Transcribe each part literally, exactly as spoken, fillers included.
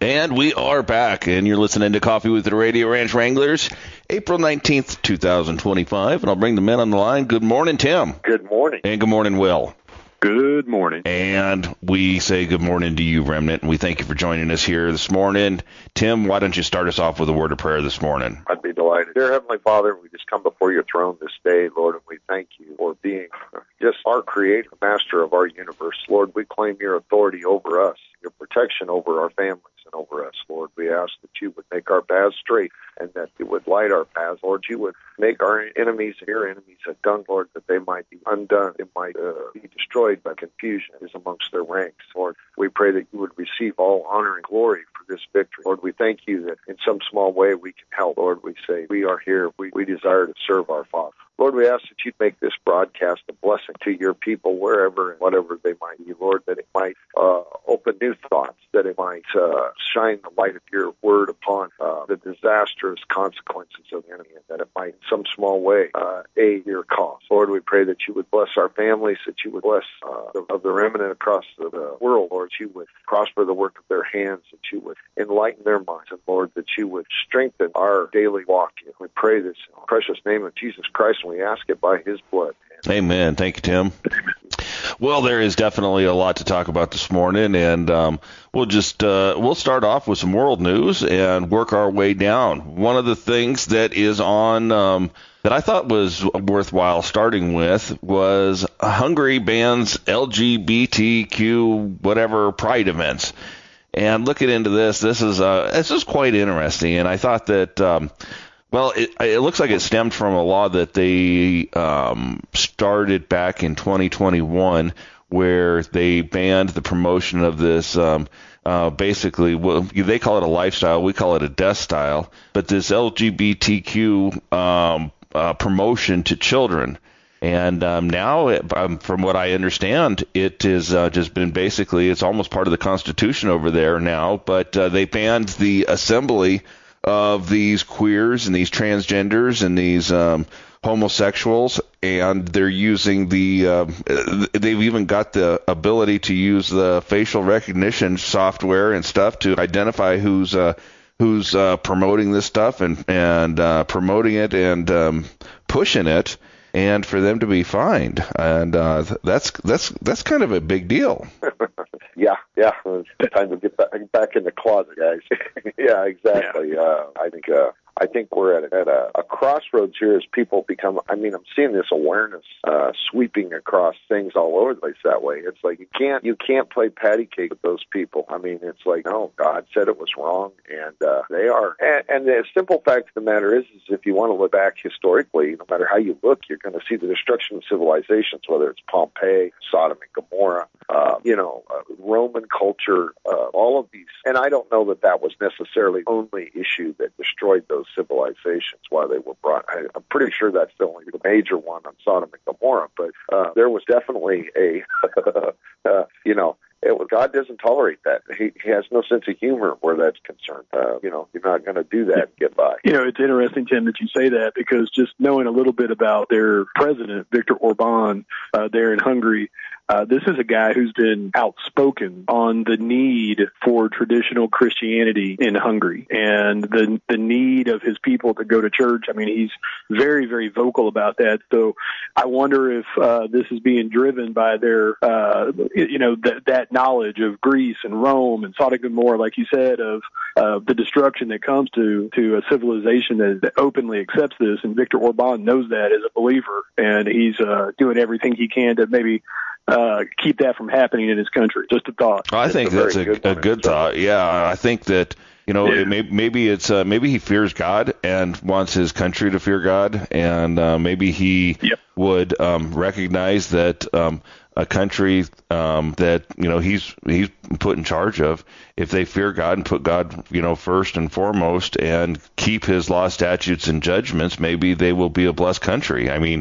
And we are back, and you're listening to Coffee with the Radio Ranch Wranglers, April nineteenth, twenty twenty-five, and I'll bring the men on the line. Good morning, Tim. Good morning. And good morning, Will. Good morning. And we say good morning to you, Remnant, and we thank you for joining us here this morning. Tim, why don't you start us off with a word of prayer this morning? I'd be delighted. Dear Heavenly Father, we just come before your throne this day, Lord, and we thank you for being just our creator, master of our universe. Lord, we claim your authority over us, your protection over our families and over us, Lord. We ask that you would make our paths straight and that you would light our paths. Lord, you would make our enemies and your enemies a dung, Lord, that they might be undone. They might uh, be destroyed by confusion is amongst their ranks. Lord, we pray that you would receive all honor and glory for this victory. Lord, we thank you that in some small way we can help. Lord, we say we are here. We, we desire to serve our Father. Lord, we ask that you'd make this broadcast a blessing to your people wherever and whatever they might be, Lord, that it might uh, open new thoughts, that it might uh, shine the light of your word upon uh, the disastrous consequences of the enemy, and that it might in some small way uh, aid your cause. Lord, we pray that you would bless our families, that you would bless uh, the, of the remnant across the, the world, Lord, that you would prosper the work of their hands, that you would enlighten their minds, and Lord, that you would strengthen our daily walk. We pray this in the precious name of Jesus Christ, and we ask it by his blood. Amen. Thank you, Tim. Well, there is definitely a lot to talk about this morning, and um, we'll just uh, we'll start off with some world news and work our way down. One of the things that is on um, that I thought was worthwhile starting with was Hungary bans L G B T Q whatever pride events. And looking into this, this is uh, this is quite interesting, and I thought that. Um, Well, it, it looks like it stemmed from a law that they um, started back in twenty twenty-one, where they banned the promotion of this. Um, uh, basically, well, they call it a lifestyle, we call it a death style, but this L G B T Q um, uh, promotion to children. And um, now, it, um, from what I understand, it has uh, just been basically, it's almost part of the Constitution over there now, but uh, they banned the assembly of these queers and these transgenders and these um, homosexuals, and they're using the, uh, they've even got the ability to use the facial recognition software and stuff to identify who's uh, who's uh, promoting this stuff and, and uh, promoting it and um, pushing it, and for them to be fined. And uh, that's that's that's kind of a big deal. Yeah, yeah. It's time to get back, back in the closet, guys. Yeah, exactly. Yeah. Uh, I think uh, I think we're at, at a, a crossroads here as people become. I mean, I'm seeing this awareness uh, sweeping across things all over the place that way. It's like you can't you can't play patty cake with those people. I mean, it's like, no, God said it was wrong, and uh, they are. And, and the simple fact of the matter is, is if you want to look back historically, no matter how you look, you're going to see the destruction of civilizations, whether it's Pompeii, Sodom and Gomorrah, uh, you know, uh, Roman culture, uh, all of these. And I don't know that that was necessarily the only issue that destroyed those civilizations while they were brought. I, I'm pretty sure that's the only the major one on Sodom and Gomorrah. But uh, there was definitely a, uh, you know, It was, God doesn't tolerate that. He, he has no sense of humor where that's concerned. Uh, you know, you're not going to do that and get by. You know, it's interesting, Tim, that you say that, because just knowing a little bit about their president, Viktor Orban, uh, there in Hungary, uh, this is a guy who's been outspoken on the need for traditional Christianity in Hungary and the the need of his people to go to church. I mean, he's very, very vocal about that. So I wonder if uh, this is being driven by their, uh, you know, that that knowledge of Greece and Rome and Sodom and Gomorrah, like you said, of uh, the destruction that comes to to a civilization that, that openly accepts this. And Viktor Orban knows that as a believer, and he's uh, doing everything he can to maybe uh, keep that from happening in his country. Just a thought. I think that's a, good, a good thought. Yeah, I think that, you know, yeah. it may, maybe it's uh, maybe he fears God and wants his country to fear God, and uh, maybe he yep. would um, recognize that um, a country um, that, you know, he's he's put in charge of, if they fear God and put God, you know, first and foremost and keep his law, statutes, and judgments, maybe they will be a blessed country. I mean,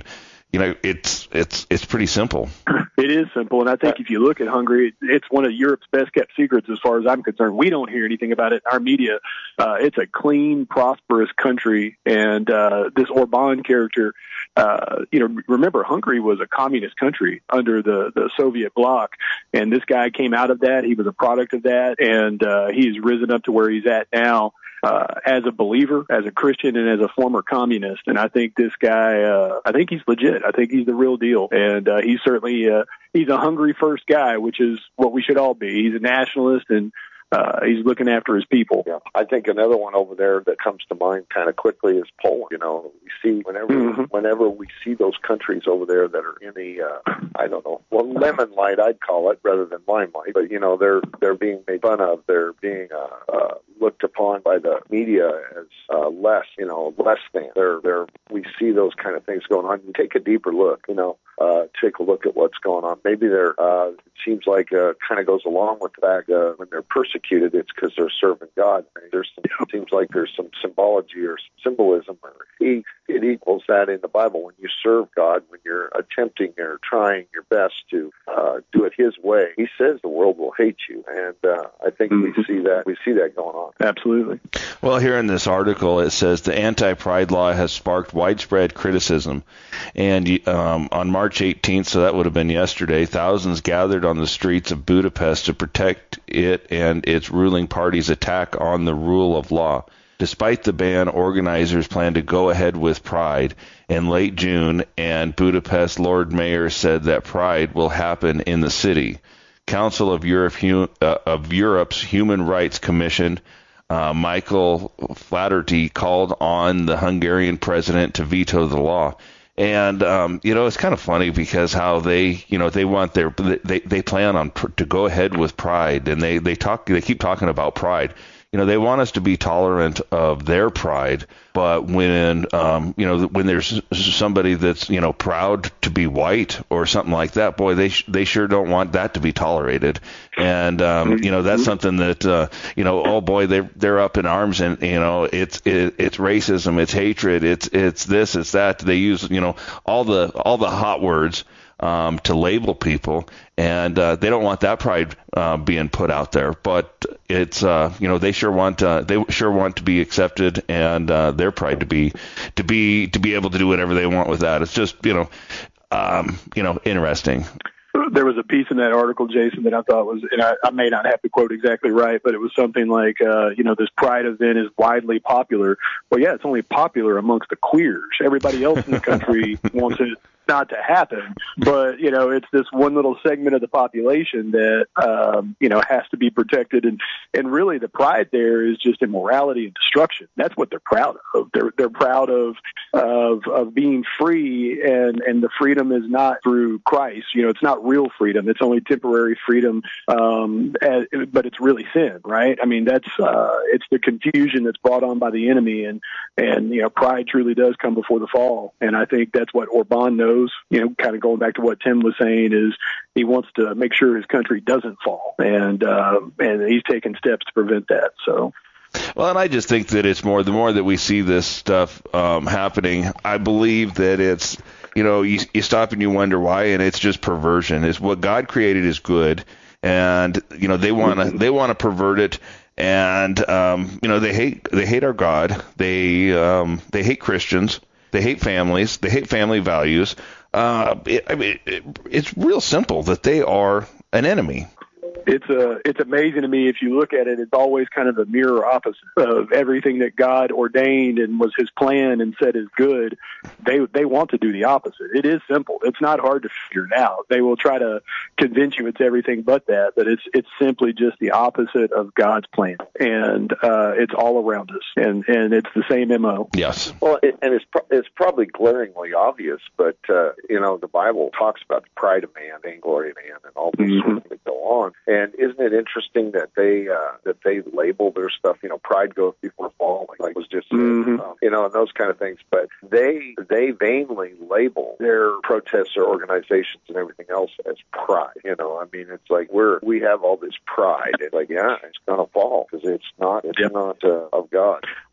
you know, it's it's it's pretty simple. It is simple, and I think if you look at Hungary, it's one of Europe's best-kept secrets as far as I'm concerned. We don't hear anything about it in our media. Uh, it's a clean, prosperous country, and uh, this Orban character, uh, you know, remember, Hungary was a communist country under the, the Soviet bloc, and this guy came out of that. He was a product of that, and uh, he's risen up to where he's at now. Uh, as a believer, as a Christian, and as a former communist. And I think this guy, uh, I think he's legit. I think he's the real deal. And uh, he's certainly, uh, he's a Hungary first guy, which is what we should all be. He's a nationalist, and uh, he's looking after his people. Yeah. I think another one over there that comes to mind kind of quickly is Poland. You know, we see whenever mm-hmm. whenever we see those countries over there that are in the, uh, I don't know, well, lemon light, I'd call it, rather than limelight. But, you know, they're they're being made fun of. They're being uh, uh, looked upon by the media as uh, less, you know, less than. They're, they're, we see those kind of things going on. You take a deeper look, you know, uh, take a look at what's going on. Maybe they're, uh, it seems like uh, kind of goes along with the fact uh, when they're persecuted, it's because they're serving God. I mean, there's some, it seems like there's some symbology or some symbolism, or it, it equals that in the Bible. When you serve God, when you're attempting or trying your best to uh, do it His way, He says the world will hate you, and uh, I think mm-hmm. we see that we see that going on. Absolutely. Well, here in this article, it says the anti-pride law has sparked widespread criticism. And um, on March eighteenth, so that would have been yesterday, thousands gathered on the streets of Budapest to protect it and its ruling party's attack on the rule of law. Despite the ban, organizers plan to go ahead with Pride in late June, and Budapest Lord Mayor said that Pride will happen in the city. Council of, Europe, uh, of Europe's Human Rights Commission, uh, Michael Flaherty, called on the Hungarian president to veto the law. And, um, you know, it's kind of funny because how they, you know, they want their, they, they plan on pr- to go ahead with Pride, and they, they talk, they keep talking about Pride. You know, they want us to be tolerant of their pride, but when, um, you know, when there's somebody that's, you know, proud to be white or something like that, boy, they sh- they sure don't want that to be tolerated. And, um, you know, that's something that, uh, you know, oh boy, they're, they're up in arms, and, you know, it's, it, it's racism, it's hatred, it's, it's this, it's that. They use, you know, all the, all the hot words. Um, to label people, and uh, they don't want that pride uh, being put out there. But it's uh, you know they sure want uh, they sure want to be accepted, and uh, their pride to be to be to be able to do whatever they want with that. It's just you know um, you know interesting. There was a piece in that article, Jason, that I thought was, and I, I may not have the quote exactly right, but it was something like, uh, you know, this Pride event is widely popular. Well, yeah, it's only popular amongst the queers. Everybody else in the country wants it not to happen, but you know, it's this one little segment of the population that um, you know has to be protected, and and really the pride there is just immorality and destruction. That's what they're proud of. They're they're proud of of of being free, and and the freedom is not through Christ. You know, it's not real freedom. It's only temporary freedom, um, as, but it's really sin, right? I mean, that's uh, it's the confusion that's brought on by the enemy, and and you know, pride truly does come before the fall, and I think that's what Orban knows. You know, kind of going back to what Tim was saying, is he wants to make sure his country doesn't fall, and uh, and he's taking steps to prevent that. So. Well, and I just think that it's more, the more that we see this stuff um, happening, I believe that it's, you know, you, you stop and you wonder why, and it's just perversion. It's what God created is good, and, you know, they want to, they want to pervert it. And, um, you know, they hate, they hate our God. They, um, they hate Christians. They hate families. They hate family values. Uh, it, I mean, it, it's real simple that they are an enemy. It's uh, it's amazing to me if you look at it. It's always kind of the mirror opposite of everything that God ordained and was His plan and said is good. They they want to do the opposite. It is simple. It's not hard to figure it out. They will try to convince you it's everything but that. But it's it's simply just the opposite of God's plan, and uh, it's all around us, and and it's the same M O. Yes. Well, it, and it's pro- it's probably glaringly obvious, but uh, you know, the Bible talks about the pride of man, vainglory of man, and all these mm-hmm. things that go on. And isn't it interesting that they uh, that they label their stuff, you know, pride goes before fall, like, like was just, mm-hmm. um, you know, and those kind of things. But they they vainly label their protests or organizations and everything else as pride. You know, I mean, it's like we're we have all this pride. It's like, yeah, it's gonna fall because it's not it's yep. not uh, of God.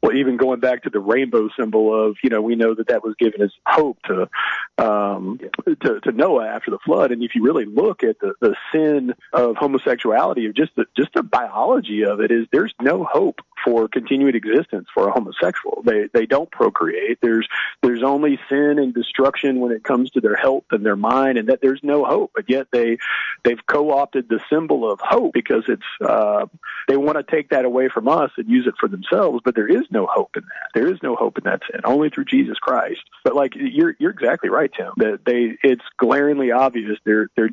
well, even going back to the rainbow symbol of, you know, we know that that was given as hope to um, to, to Noah after the flood. And if you really look at the, the sin of homosexuality, of just the, just the biology of it, is there's no hope for continued existence for a homosexual. They they don't procreate. There's there's only sin and destruction when it comes to their health and their mind, and that there's no hope. But yet they they've co-opted the symbol of hope because it's uh, they want to take that away from us and use it for themselves. But there is no hope in that. There is no hope in that sin. Only through Jesus Christ. But like you're you're exactly right, Tim. That they it's glaringly obvious. They're they're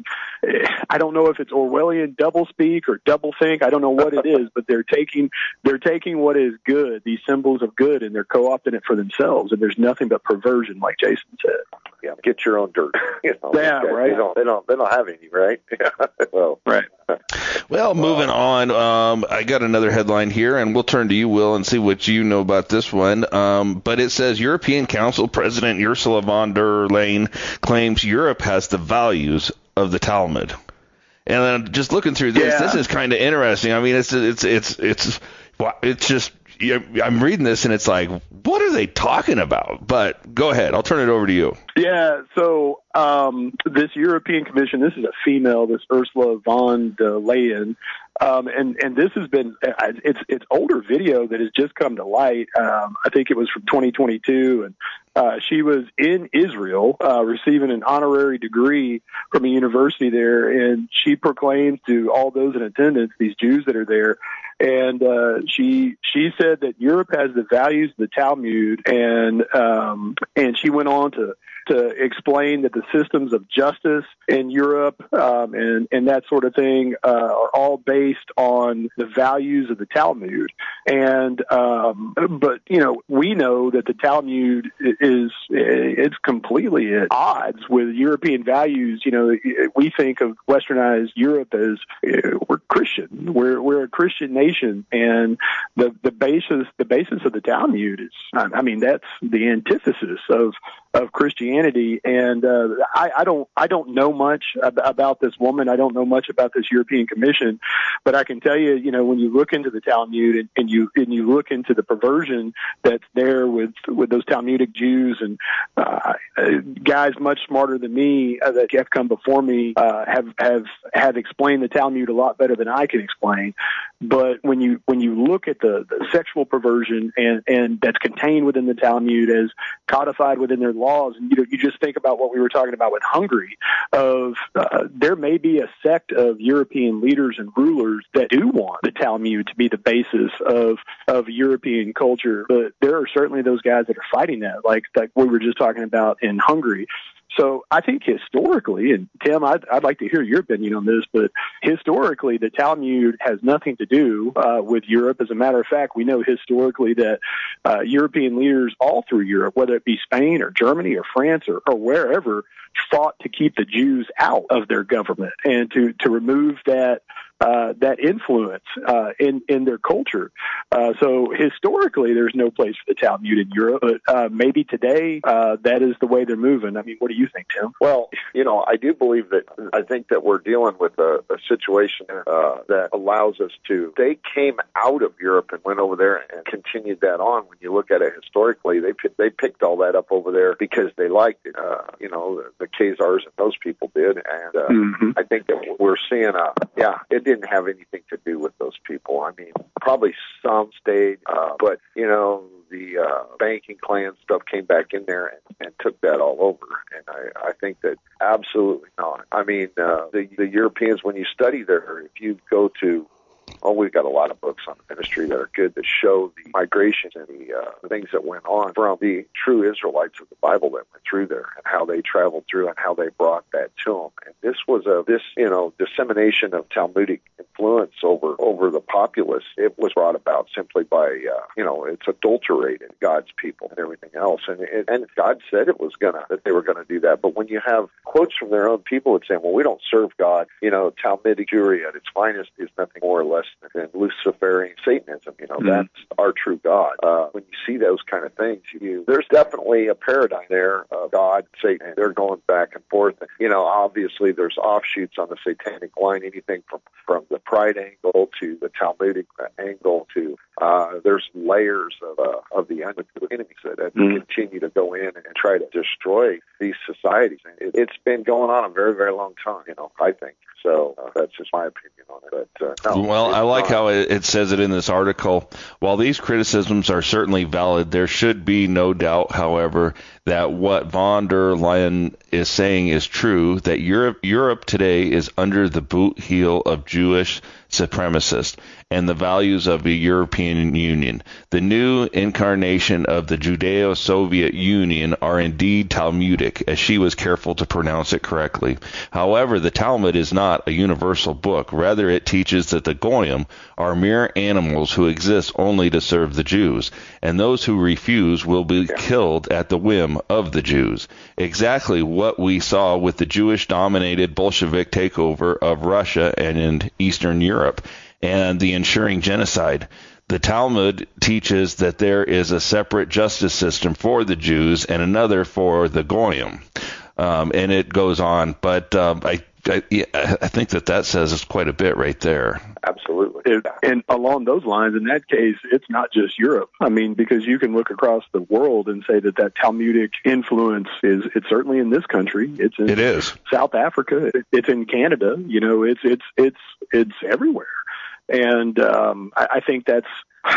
I don't know if it's Orwellian doublespeak or doublethink. I don't know what it is, but they're taking they're taking what is good, these symbols of good, and they're co-opting it for themselves. And there's nothing but perversion, like Jason said. Yeah, get your own dirt. You know, yeah, guys, right. They don't, they don't. They don't have any, right? well, right. Well, moving on, um, I got another headline here, and we'll turn to you, Will, and see what you know about this one. Um, but it says European Council President Ursula von der Leyen claims Europe has the values of the Talmud. And then just looking through this, yeah. this is kind of interesting. I mean, it's it's it's it's it's just I'm reading this and it's like, what are they talking about? But go ahead, I'll turn it over to you. Yeah, so um, this European Commission, this is a female, this Ursula von der Leyen, um, and and this has been it's it's older video that has just come to light. Um, I think it was from twenty twenty-two, and uh, she was in Israel uh, receiving an honorary degree from a university there, and she proclaimed to all those in attendance, these Jews that are there. And uh, she she said that Europe has the values of the Talmud, and um, and she went on to to explain that the systems of justice in Europe um, and and that sort of thing uh, are all based on the values of the Talmud. And um, but you know we know that the Talmud is it's completely at odds with European values. You know, we think of Westernized Europe as uh, we're Christian, we're we're a Christian nation. And the the basis the basis of the Talmud is, I mean, that's the antithesis of of Christianity. And uh, I, I don't I don't know much ab- about this woman. I don't know much about this European Commission, but I can tell you, you know, when you look into the Talmud and, and you and you look into the perversion that's there with with those Talmudic Jews and uh, guys much smarter than me uh, that have come before me uh, have have have explained the Talmud a lot better than I can explain. But when you when you look at the, the sexual perversion and, and that's contained within the Talmud as codified within their laws, and you know you just think about what we were talking about with Hungary, of uh, there may be a sect of European leaders and rulers that do want the Talmud to be the basis of of European culture, but there are certainly those guys that are fighting that, like like we were just talking about in Hungary. So I think historically, and Tim, I'd, I'd like to hear your opinion on this, but historically, the Talmud has nothing to do uh, with Europe. As a matter of fact, we know historically that uh, European leaders all through Europe, whether it be Spain or Germany or France or, or wherever, fought to keep the Jews out of their government and to, to remove that Uh, that influence uh, in in their culture. Uh, so historically, there's no place for the Talmud in Europe, but uh, maybe today uh, that is the way they're moving. I mean, what do you think, Tim? Well, you know, I do believe that I think that we're dealing with a, a situation uh, that allows us to. They came out of Europe and went over there and continued that on. When you look at it historically, they they picked all that up over there because they liked it. Uh, you know, the, the Khazars and those people did, and uh, mm-hmm. I think that we're seeing a yeah. It didn't have anything to do with those people. I mean, probably some stayed, uh, but, you know, the uh, banking clan stuff came back in there and, and took that all over. And I, I think that absolutely not. I mean, uh, the, the Europeans, when you study there, if you go to Oh, we've got a lot of books on the ministry that are good that show the migrations and the, uh, the things that went on from the true Israelites of the Bible that went through there and how they traveled through and how they brought that to them. And this was a this you know dissemination of Talmudic influence over over the populace. It was brought about simply by uh, you know it's adulterated God's people and everything else. And it, and God said it was gonna that they were gonna do that. But when you have quotes from their own people that saying, well, we don't serve God, you know, Talmudic Jewry at its finest is nothing more or less and Luciferian Satanism. You know, Mm-hmm. that's our true God. Uh, when you see those kind of things, you there's definitely a paradigm there of God, Satan. And they're going back and forth. And, you know, obviously there's offshoots on the satanic line, anything from, from the pride angle to the Talmudic angle to uh, there's layers of uh, of the enemies that mm-hmm. continue to go in and try to destroy these societies. And it, it's been going on a very, very long time, you know, I think. So uh, that's just my opinion on it. But, uh, no, well, I like not. how it, it says it in this article. While these criticisms are certainly valid, there should be no doubt, however, that what von der Leyen is saying is true, that Europe, Europe today is under the boot heel of Jewish supremacists and the values of the European Union. The new incarnation of the Judeo-Soviet Union are indeed Talmudic, as she was careful to pronounce it correctly. However, the Talmud is not a universal book. Rather, it teaches that the Goyim are mere animals who exist only to serve the Jews, and those who refuse will be killed at the whim of the Jews. Exactly what we saw with the Jewish-dominated Bolshevik takeover of Russia and in Eastern Europe, and the ensuing genocide. The Talmud teaches that there is a separate justice system for the Jews and another for the Goyim. Um, and it goes on, but um, I, I, I think that that says quite a bit right there. Absolutely. It, and along those lines, in that case, it's not just Europe. I mean, because you can look across the world and say that that Talmudic influence is, it's certainly in this country. It's in it is. South Africa. It's in Canada. You know, it's, it's, it's, it's everywhere. And um, I, I think that's,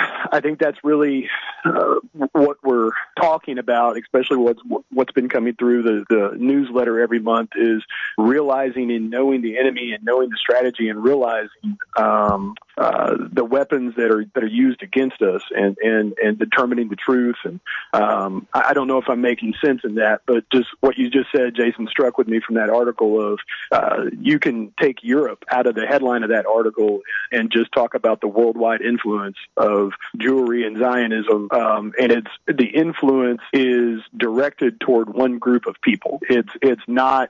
I think that's really uh, what we're talking about, especially what's what's been coming through the, the newsletter every month, is realizing and knowing the enemy and knowing the strategy and realizing um, uh, the weapons that are that are used against us and, and, and determining the truth. And um, I don't know if I'm making sense in that, but just what you just said, Jason, struck with me from that article of uh, you can take Europe out of the headline of that article and just talk about the worldwide influence of of Jewry and Zionism, um, and it's the influence is directed toward one group of people. It's it's not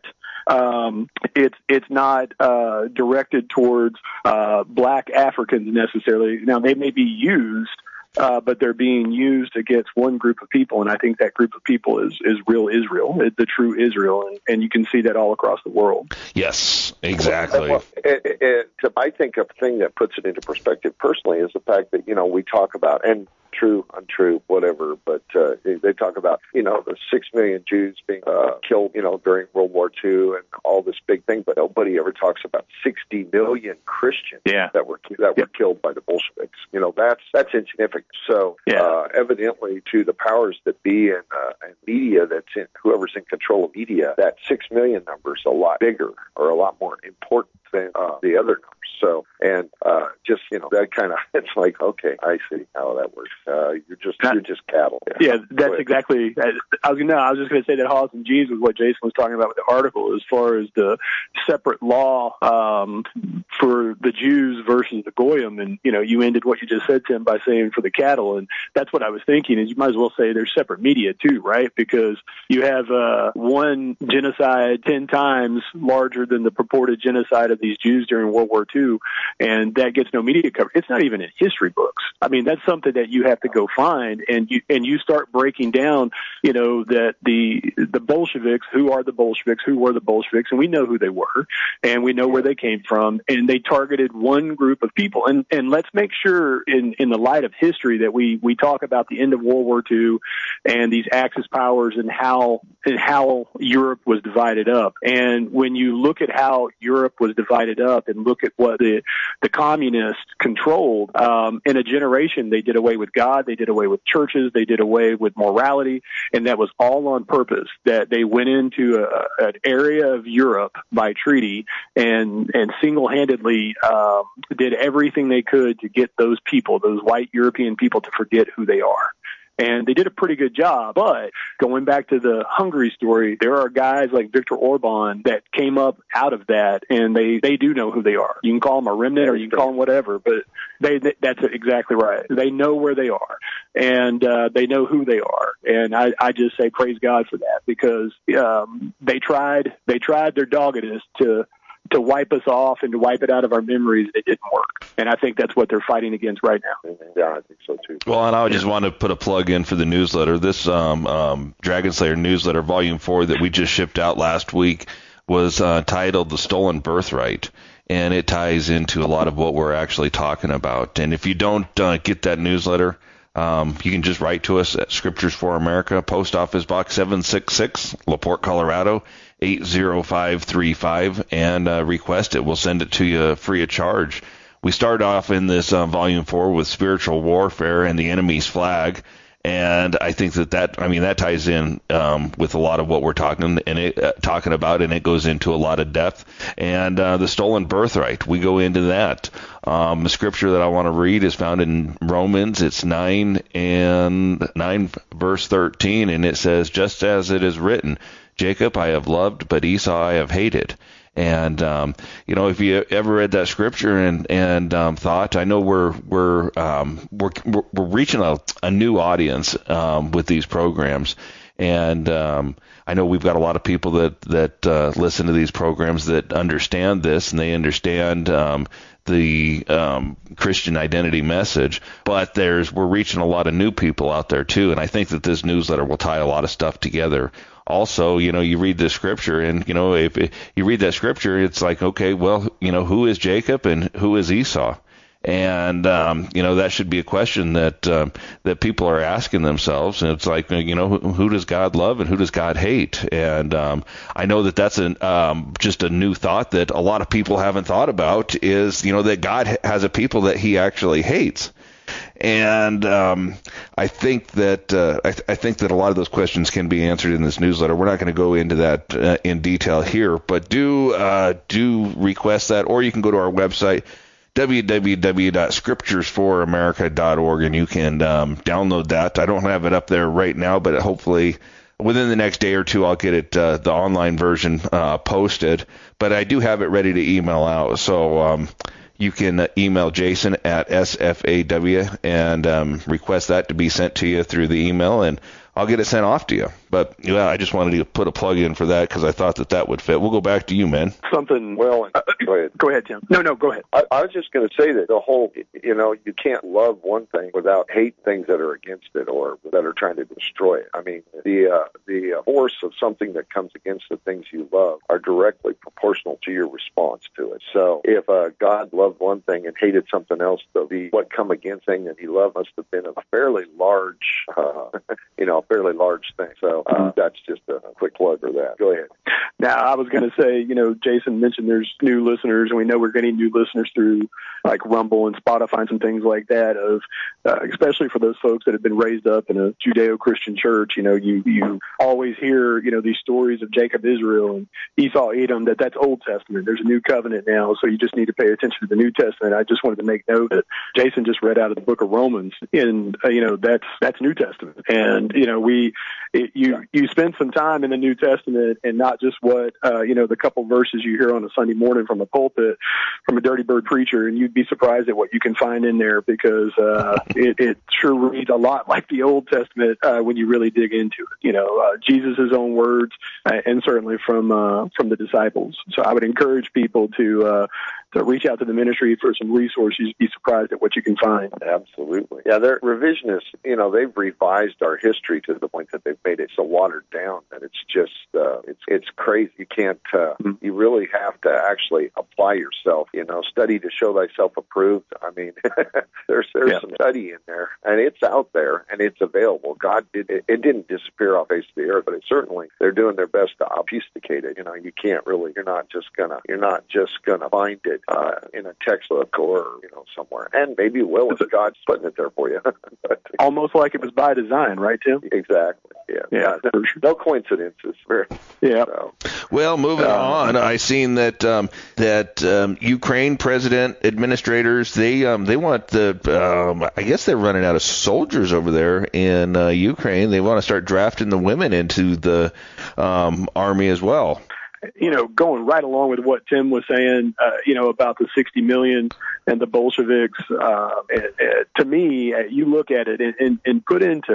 um, it's it's not uh, directed towards uh, black Africans necessarily. Now they may be used. Uh, but they're being used against one group of people, and I think that group of people is, is real Israel, the true Israel, and, and you can see that all across the world. Yes, exactly. Well, it, it, it, I think a thing that puts it into perspective personally is the fact that, you know, we talk about, and true, untrue, whatever, but uh, they talk about, you know, the six million Jews being uh, killed, you know, during World War Two and all this big thing, but nobody ever talks about sixty million Christians yeah. that were that were yep. killed by the Bolsheviks. You know, that's that's insignificant. So yeah. uh, evidently, to the powers that be and, uh, and media, that's in whoever's in control of media, that six million number is a lot bigger or a lot more important than uh, the other numbers. So, and uh, just, you know, that kind of, it's like, okay, I see how that works. Uh, you're just, you're just cattle. Yeah, yeah that's exactly, I was, no, I was just going to say that Hoss and G's was what Jason was talking about with the article as far as the separate law um, for the Jews versus the Goyim. And, you know, you ended what you just said, Tim, by saying for the cattle. And that's what I was thinking is you might as well say there's separate media too, right? Because you have uh, one genocide ten times larger than the purported genocide of these Jews during World War Two, and that gets no media coverage. It's not even in history books. I mean, that's something that you have to go find, and you and you start breaking down, you know, that the the Bolsheviks, who are the Bolsheviks, who were the Bolsheviks, and we know who they were, and we know where they came from, and they targeted one group of people. And and let's make sure, in in the light of history, that we we talk about the end of World War Two and these Axis powers and how and how Europe was divided up. And when you look at how Europe was divided up and look at what the the communists controlled, um, in a generation, they did away with God, they did away with churches, they did away with morality, and that was all on purpose. That they went into a, an area of Europe by treaty and and single-handedly um, did everything they could to get those people, those white European people, to forget who they are. And they did a pretty good job. But going back to the Hungary story, there are guys like Viktor Orban that came up out of that, and they, they do know who they are. You can call them a remnant or you can call them whatever, but they, they that's exactly right. They know where they are, and uh, they know who they are. And I, I just say praise God for that, because um, they tried they tried their doggedest to to wipe us off and to wipe it out of our memories. It didn't work. And I think that's what they're fighting against right now. Yeah, I think so too. Well, and I just want to put a plug in for the newsletter. This um, um, Dragon Slayer newsletter, Volume four, that we just shipped out last week was uh, titled The Stolen Birthright. And it ties into a lot of what we're actually talking about. And if you don't uh, get that newsletter, um, you can just write to us at Scriptures for America, Post Office Box seven six six, LaPorte, Colorado, eight zero five three five, and uh, request it. We'll send it to you free of charge. We start off in this uh, Volume four with spiritual warfare and the enemy's flag. And I think that that, I mean, that ties in um, with a lot of what we're talking and it, uh, talking about, and it goes into a lot of depth. And uh, the stolen birthright, we go into that. Um, the scripture that I want to read is found in Romans. It's nine and nine verse thirteen, and it says, "Just as it is written, Jacob I have loved, but Esau I have hated." And um, you know, if you ever read that scripture and and um, thought, I know we're we're um, we're, we're reaching a, a new audience um, with these programs, and um, I know we've got a lot of people that that uh, listen to these programs that understand this, and they understand um, the um, Christian identity message. But there's we're reaching a lot of new people out there too, and I think that this newsletter will tie a lot of stuff together. Also, you know, you read the scripture, and, you know, if you read that scripture, it's like, okay, well, you know, who is Jacob and who is Esau? And, um, you know, that should be a question that um, that people are asking themselves. And it's like, you know, who, who does God love and who does God hate? And um, I know that that's an, um, just a new thought that a lot of people haven't thought about is, you know, that God has a people that he actually hates. And um, I think that uh, I, th- I think that a lot of those questions can be answered in this newsletter. We're not going to go into that uh, in detail here, but do uh, do request that, or you can go to our website, w w w dot scriptures for america dot org, and you can um, download that. I don't have it up there right now, but hopefully within the next day or two, I'll get it uh, the online version uh, posted. But I do have it ready to email out, so. Um, You can email Jason at S F A W and um, request that to be sent to you through the email, and I'll get it sent off to you. But yeah, I just wanted to put a plug in for that because I thought that that would fit. We'll go back to you, man. Something. Well, uh, go ahead. Go ahead, Tim. No, no, go ahead. I, I was just going to say that the whole, you know, you can't love one thing without hate things that are against it or that are trying to destroy it. I mean, the uh, the force of something that comes against the things you love are directly proportional to your response to it. So if uh, God loved one thing and hated something else, the, the what come against thing that he loved must have been a fairly large, uh, you know, a fairly large thing. So uh, that's just a quick plug for that. Go ahead. Now, I was going to say, you know, Jason mentioned there's new listeners, and we know we're getting new listeners through like Rumble and Spotify and some things like that, of uh, especially for those folks that have been raised up in a Judeo-Christian church. You know, you, you always hear, you know, these stories of Jacob, Israel, and Esau, Edom, that that's Old Testament. There's a new covenant now, so you just need to pay attention to the New Testament. I just wanted to make note that Jason just read out of the book of Romans, and, uh, you know, that's that's New Testament. And, you know, we it, you you spend some time in the New Testament and not just what, uh, you know, the couple verses you hear on a Sunday morning from a pulpit, from a dirty bird preacher, and you'd be surprised at what you can find in there, because uh, it, it sure reads a lot like the Old Testament uh, when you really dig into it. You know, uh, Jesus' own words, uh, and certainly from uh, from the disciples. So I would encourage people to uh, to reach out to the ministry for some resources. You'd be surprised at what you can find. Absolutely. Yeah, they're revisionists. You know, they've revised our history to the point that they've made it so watered down that it's just, uh, it's it's crazy. You can't, uh, mm-hmm. you really have to actually apply yourself, you know, study to show thyself approved. I mean, there's there's yeah. some study in there, and it's out there, and it's available. God did, it, it didn't disappear off the face of the earth, but it certainly, they're doing their best to obfuscate it. You know, you can't really, you're not just gonna, you're not just gonna find it uh, in a textbook or, you know, somewhere. And maybe it will if God's putting it there for you. But, almost like it was by design, right, Tim? Exactly. Yeah. Yeah. No, no coincidences. Yeah. So. Well, moving uh, on, I seen that um, that um, Ukraine president administrators they um, they want the um, I guess they're running out of soldiers over there in uh, Ukraine. They want to start drafting the women into the um, army as well. You know, going right along with what Tim was saying, uh, you know, about the sixty million and the Bolsheviks, uh, and, and to me, uh, you look at it and, and, and put into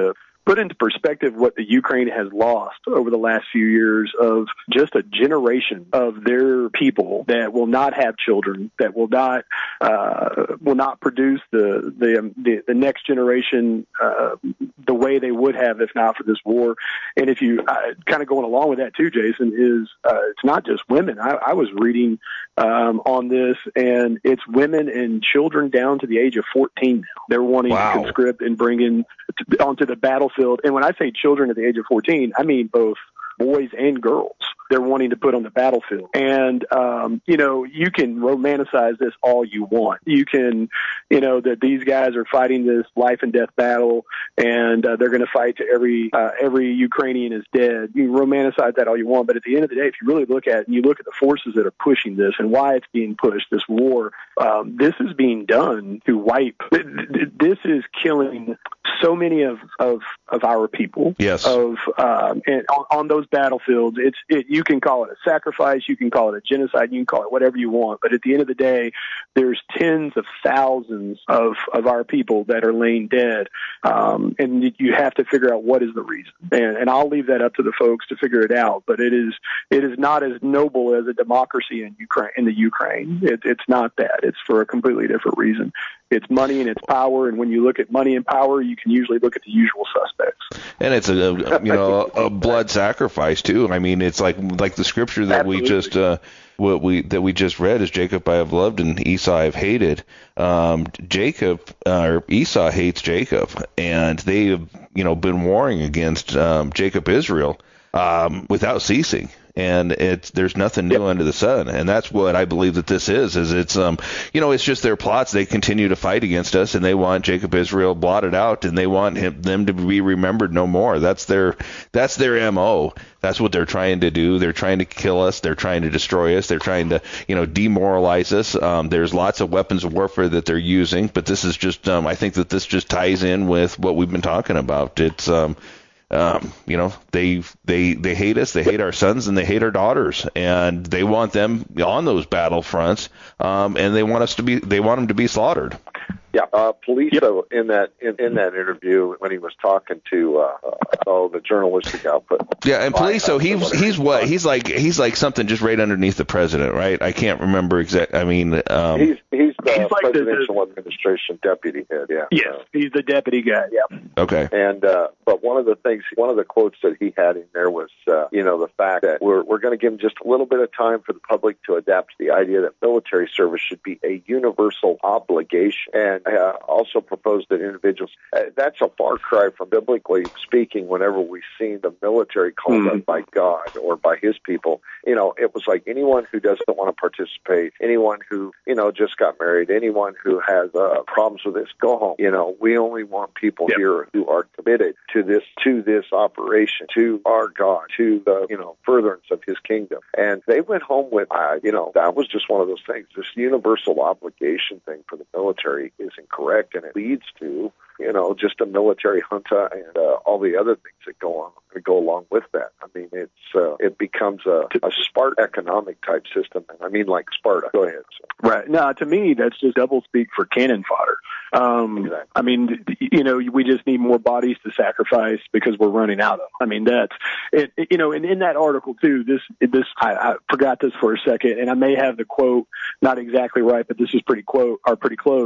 put into perspective what the Ukraine has lost over the last few years of just a generation of their people that will not have children, that will not uh, will not produce the the the, the next generation uh, the way they would have if not for this war. And if you uh, kind of going along with that too, Jason, is uh, it's not just women. I, I was reading um, on this, and it's women and children down to the age of fourteen now. They're wanting Wow. to conscript and bring in to, onto the battlefield. And when I say children at the age of fourteen, I mean both boys and girls they're wanting to put on the battlefield. And, um, you know, you can romanticize this all you want. You can, you know, that these guys are fighting this life and death battle and uh, they're going to fight to every, uh, every Ukrainian is dead. You can romanticize that all you want. But at the end of the day, if you really look at it and you look at the forces that are pushing this and why it's being pushed, this war, um, this is being done to wipe. This is killing so many of, of, of our people. Yes. Of, um, and on, on those battlefields, it's, it, you can call it a sacrifice, you can call it a genocide, you can call it whatever you want. But at the end of the day, there's tens of thousands of, of our people that are laying dead. Um, and you have to figure out what is the reason. And, and I'll leave that up to the folks to figure it out. But it is, it is not as noble as a democracy in Ukraine, in the Ukraine. It, it's not that. It's for a completely different reason. It's money and it's power, and when you look at money and power, you can usually look at the usual suspects. And it's a, you know a blood sacrifice too. I mean, it's like like the scripture that Absolutely. we just uh, what we that we just read is Jacob I have loved and Esau I have hated. Um, Jacob uh, or Esau hates Jacob, and they have you know been warring against um, Jacob Israel um, without ceasing. And it's there's nothing new Yep. under the sun, and that's what I believe that this is. Is it's um you know it's just their plots. They continue to fight against us, and they want Jacob Israel blotted out, and they want him them to be remembered no more. That's their that's their M O. That's what they're trying to do. They're trying to kill us. They're trying to destroy us. They're trying to you know demoralize us. Um, there's lots of weapons of warfare that they're using, but this is just um I think that this just ties in with what we've been talking about. It's um. Um, you know, they they they hate us, they hate our sons, and they hate our daughters, and they want them on those battlefronts, um, and they want us to be, they want them to be slaughtered. Yeah, uh, Poliso in that in, in that interview when he was talking to uh, uh, oh the journalistic output. Yeah, and Poliso, he's he's what he's like he's like something just right underneath the president, right? I can't remember exact. I mean, um, he's he's the He's like the- presidential administration deputy head. Yeah. Yes, Uh, he's the deputy guy. Yeah. okay. And uh, but one of the things, one of the quotes that he had in there was, uh, you know, the fact that we're we're going to give him just a little bit of time for the public to adapt to the idea that military service should be a universal obligation, and uh, also proposed that individuals. Uh, that's a far cry from biblically speaking. Whenever we've seen the military called Mhm. up by God or by His people, you know, it was like anyone who doesn't want to participate, anyone who you know just got married, anyone who has uh, problems with this, go home. You know, we only want people Yep. here who are committed to this to this operation, to our God, to the you know furtherance of His kingdom. And they went home with, uh, you know, that was just one of those things. This universal obligation thing for the military is incorrect, and it leads to you know just a military junta and uh, all the other things that go on that go along with that. I mean, it's uh, it becomes a, a Spartan economic type system, and I mean like Sparta. Go ahead. So. Right. No, to me, that's just double speak for cannon fodder. Um, Exactly. I mean, you know, we just need more bodies to sacrifice because we're running out of them. I mean, that's it. You know, and in that article too, this this I, I forgot this for a second, and I may have the quote not exactly right, but this is pretty quote or pretty close.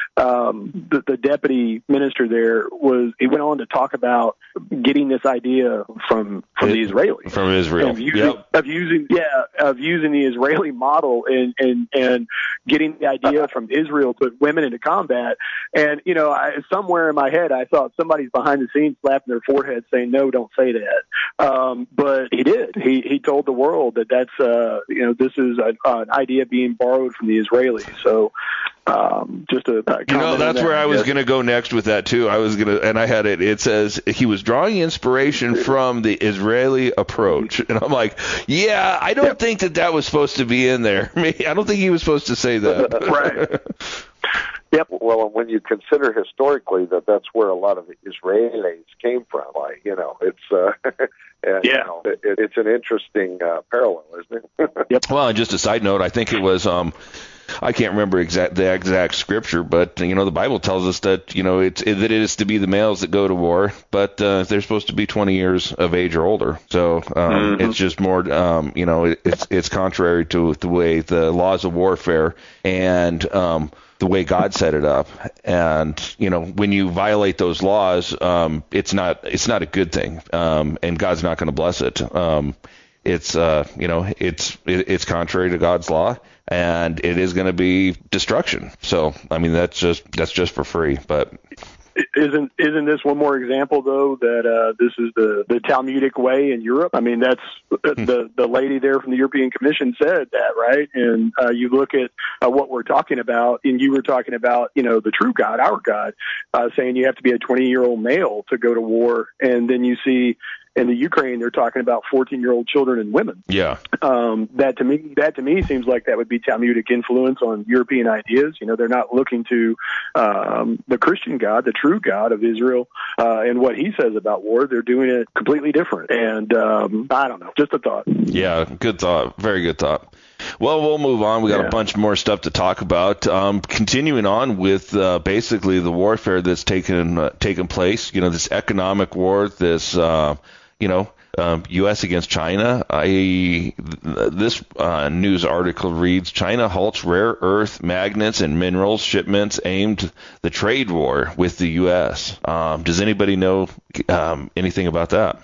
Um, the, the deputy minister there was he went on to talk about getting this idea from from the Israelis. From Israel. Of using, Yep. of using, yeah, of using the Israeli model and, and, and getting the idea from Israel to put women into combat. And, you know, I, somewhere in my head, I thought somebody's behind the scenes slapping their forehead saying, no, don't say that. Um, but he did. He, he told the world that that's, uh, you know, this is a, an idea being borrowed from the Israelis. So, um, just a, a You know, that's where I was going to go next with that too. I was going to, and I had it. It says he was drawing inspiration from the Israeli approach, and I'm like, yeah, I don't Yep. think that that was supposed to be in there. I don't think he was supposed to say that. Right. Yep. Well, and when you consider historically that that's where a lot of the Israelis came from, like you know, it's uh, and, Yeah. you know, it, it's an interesting uh, parallel, isn't it? Yep. Well, and just a side note, I think it was um, I can't remember exact the exact scripture, but you know the Bible tells us that you know it's it, that it is to be the males that go to war, but uh, they're supposed to be twenty years of age or older. So um, mm-hmm. it's just more um, you know it, it's it's contrary to the way the laws of warfare and um, the way God set it up. And you know when you violate those laws, um, it's not it's not a good thing, um, and God's not going to bless it. Um, it's uh, you know it's it, it's contrary to God's law. And it is going to be destruction. So, I mean, that's just that's just for free. But isn't isn't this one more example though that uh, this is the, the Talmudic way in Europe? I mean, that's the the lady there from the European Commission said that, right? And uh, you look at uh, what we're talking about, and you were talking about, you know, the true God, our God, uh, saying you have to be a twenty year old male to go to war, and then you see. In the Ukraine, they're talking about fourteen-year-old children and women. Yeah. Um, that to me, that to me seems like that would be Talmudic influence on European ideas. You know, they're not looking to um, the Christian God, the true God of Israel, uh, and what He says about war. They're doing it completely different. And um, I don't know, just a thought. Yeah, good thought. Very good thought. Well, we'll move on. We got yeah. a bunch more stuff to talk about. Um, continuing on with uh, basically the warfare that's taken uh, taken place. You know, this economic war. This. Uh, You know, um, U S against China. I this uh, news article reads: China halts rare earth magnets and minerals shipments aimed the trade war with the U S. Um, does anybody know um, anything about that?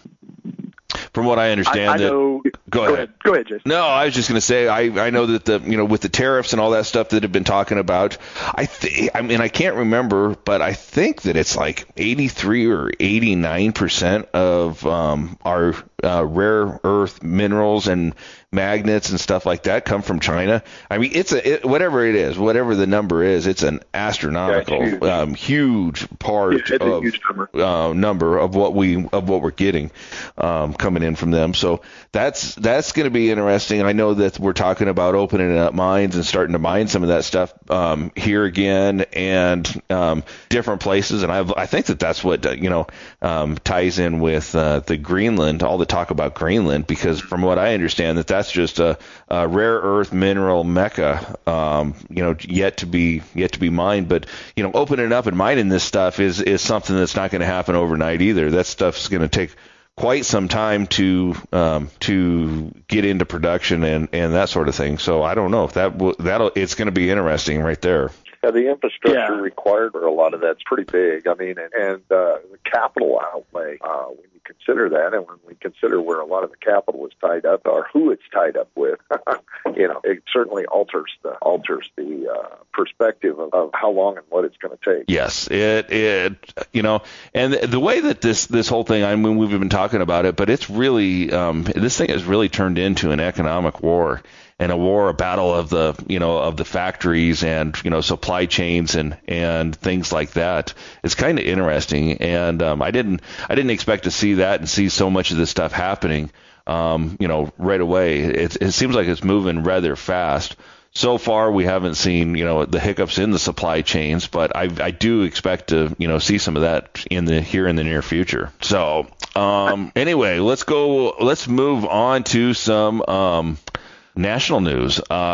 From what I understand, I, I that, know. Go, go ahead. ahead. Go ahead, Jason. No, I was just going to say I, I know that the you know with the tariffs and all that stuff that have been talking about, I th- I mean I can't remember, but I think that it's like eighty-three or eighty-nine percent of um, our uh, rare earth minerals and magnets and stuff like that come from China. I mean, it's a it, whatever it is, whatever the number is, it's an astronomical, yeah, huge. Um, huge part yeah, of huge number. Uh, number of what we of what we're getting um, coming in from them. So that's that's going to be interesting. I know that we're talking about opening up mines and starting to mine some of that stuff um, here again and um, different places. And I I think that that's what uh, you know um, ties in with uh, the Greenland, all the talk about Greenland, because from what I understand that that's just a, a rare earth mineral mecca, um, you know, yet to be yet to be mined. But you know, opening up and mining this stuff is is something that's not going to happen overnight either. That stuff's going to take quite some time to um, to get into production and, and that sort of thing. So I don't know if that will, that'll it's going to be interesting right there. Yeah, the infrastructure yeah. required for a lot of that's pretty big. I mean, and, and uh, the capital outlay, uh, when you consider that, and when we consider where a lot of the capital is tied up, or who it's tied up with, you know, it certainly alters the alters the uh, perspective of, of how long and what it's going to take. Yes, it it you know, and the, the way that this this whole thing, I mean, we've been talking about it, but it's really um, this thing has really turned into an economic war. And a war, a battle of the, you know, of the factories and, you know, supply chains and, and things like that. It's kind of interesting. And um, I didn't, I didn't expect to see that and see so much of this stuff happening, um, you know, right away. It, it seems like it's moving rather fast. So far, we haven't seen, you know, the hiccups in the supply chains, but I, I do expect to, you know, see some of that in the here in the near future. So, um, anyway, let's go. Let's move on to some. Um, National news.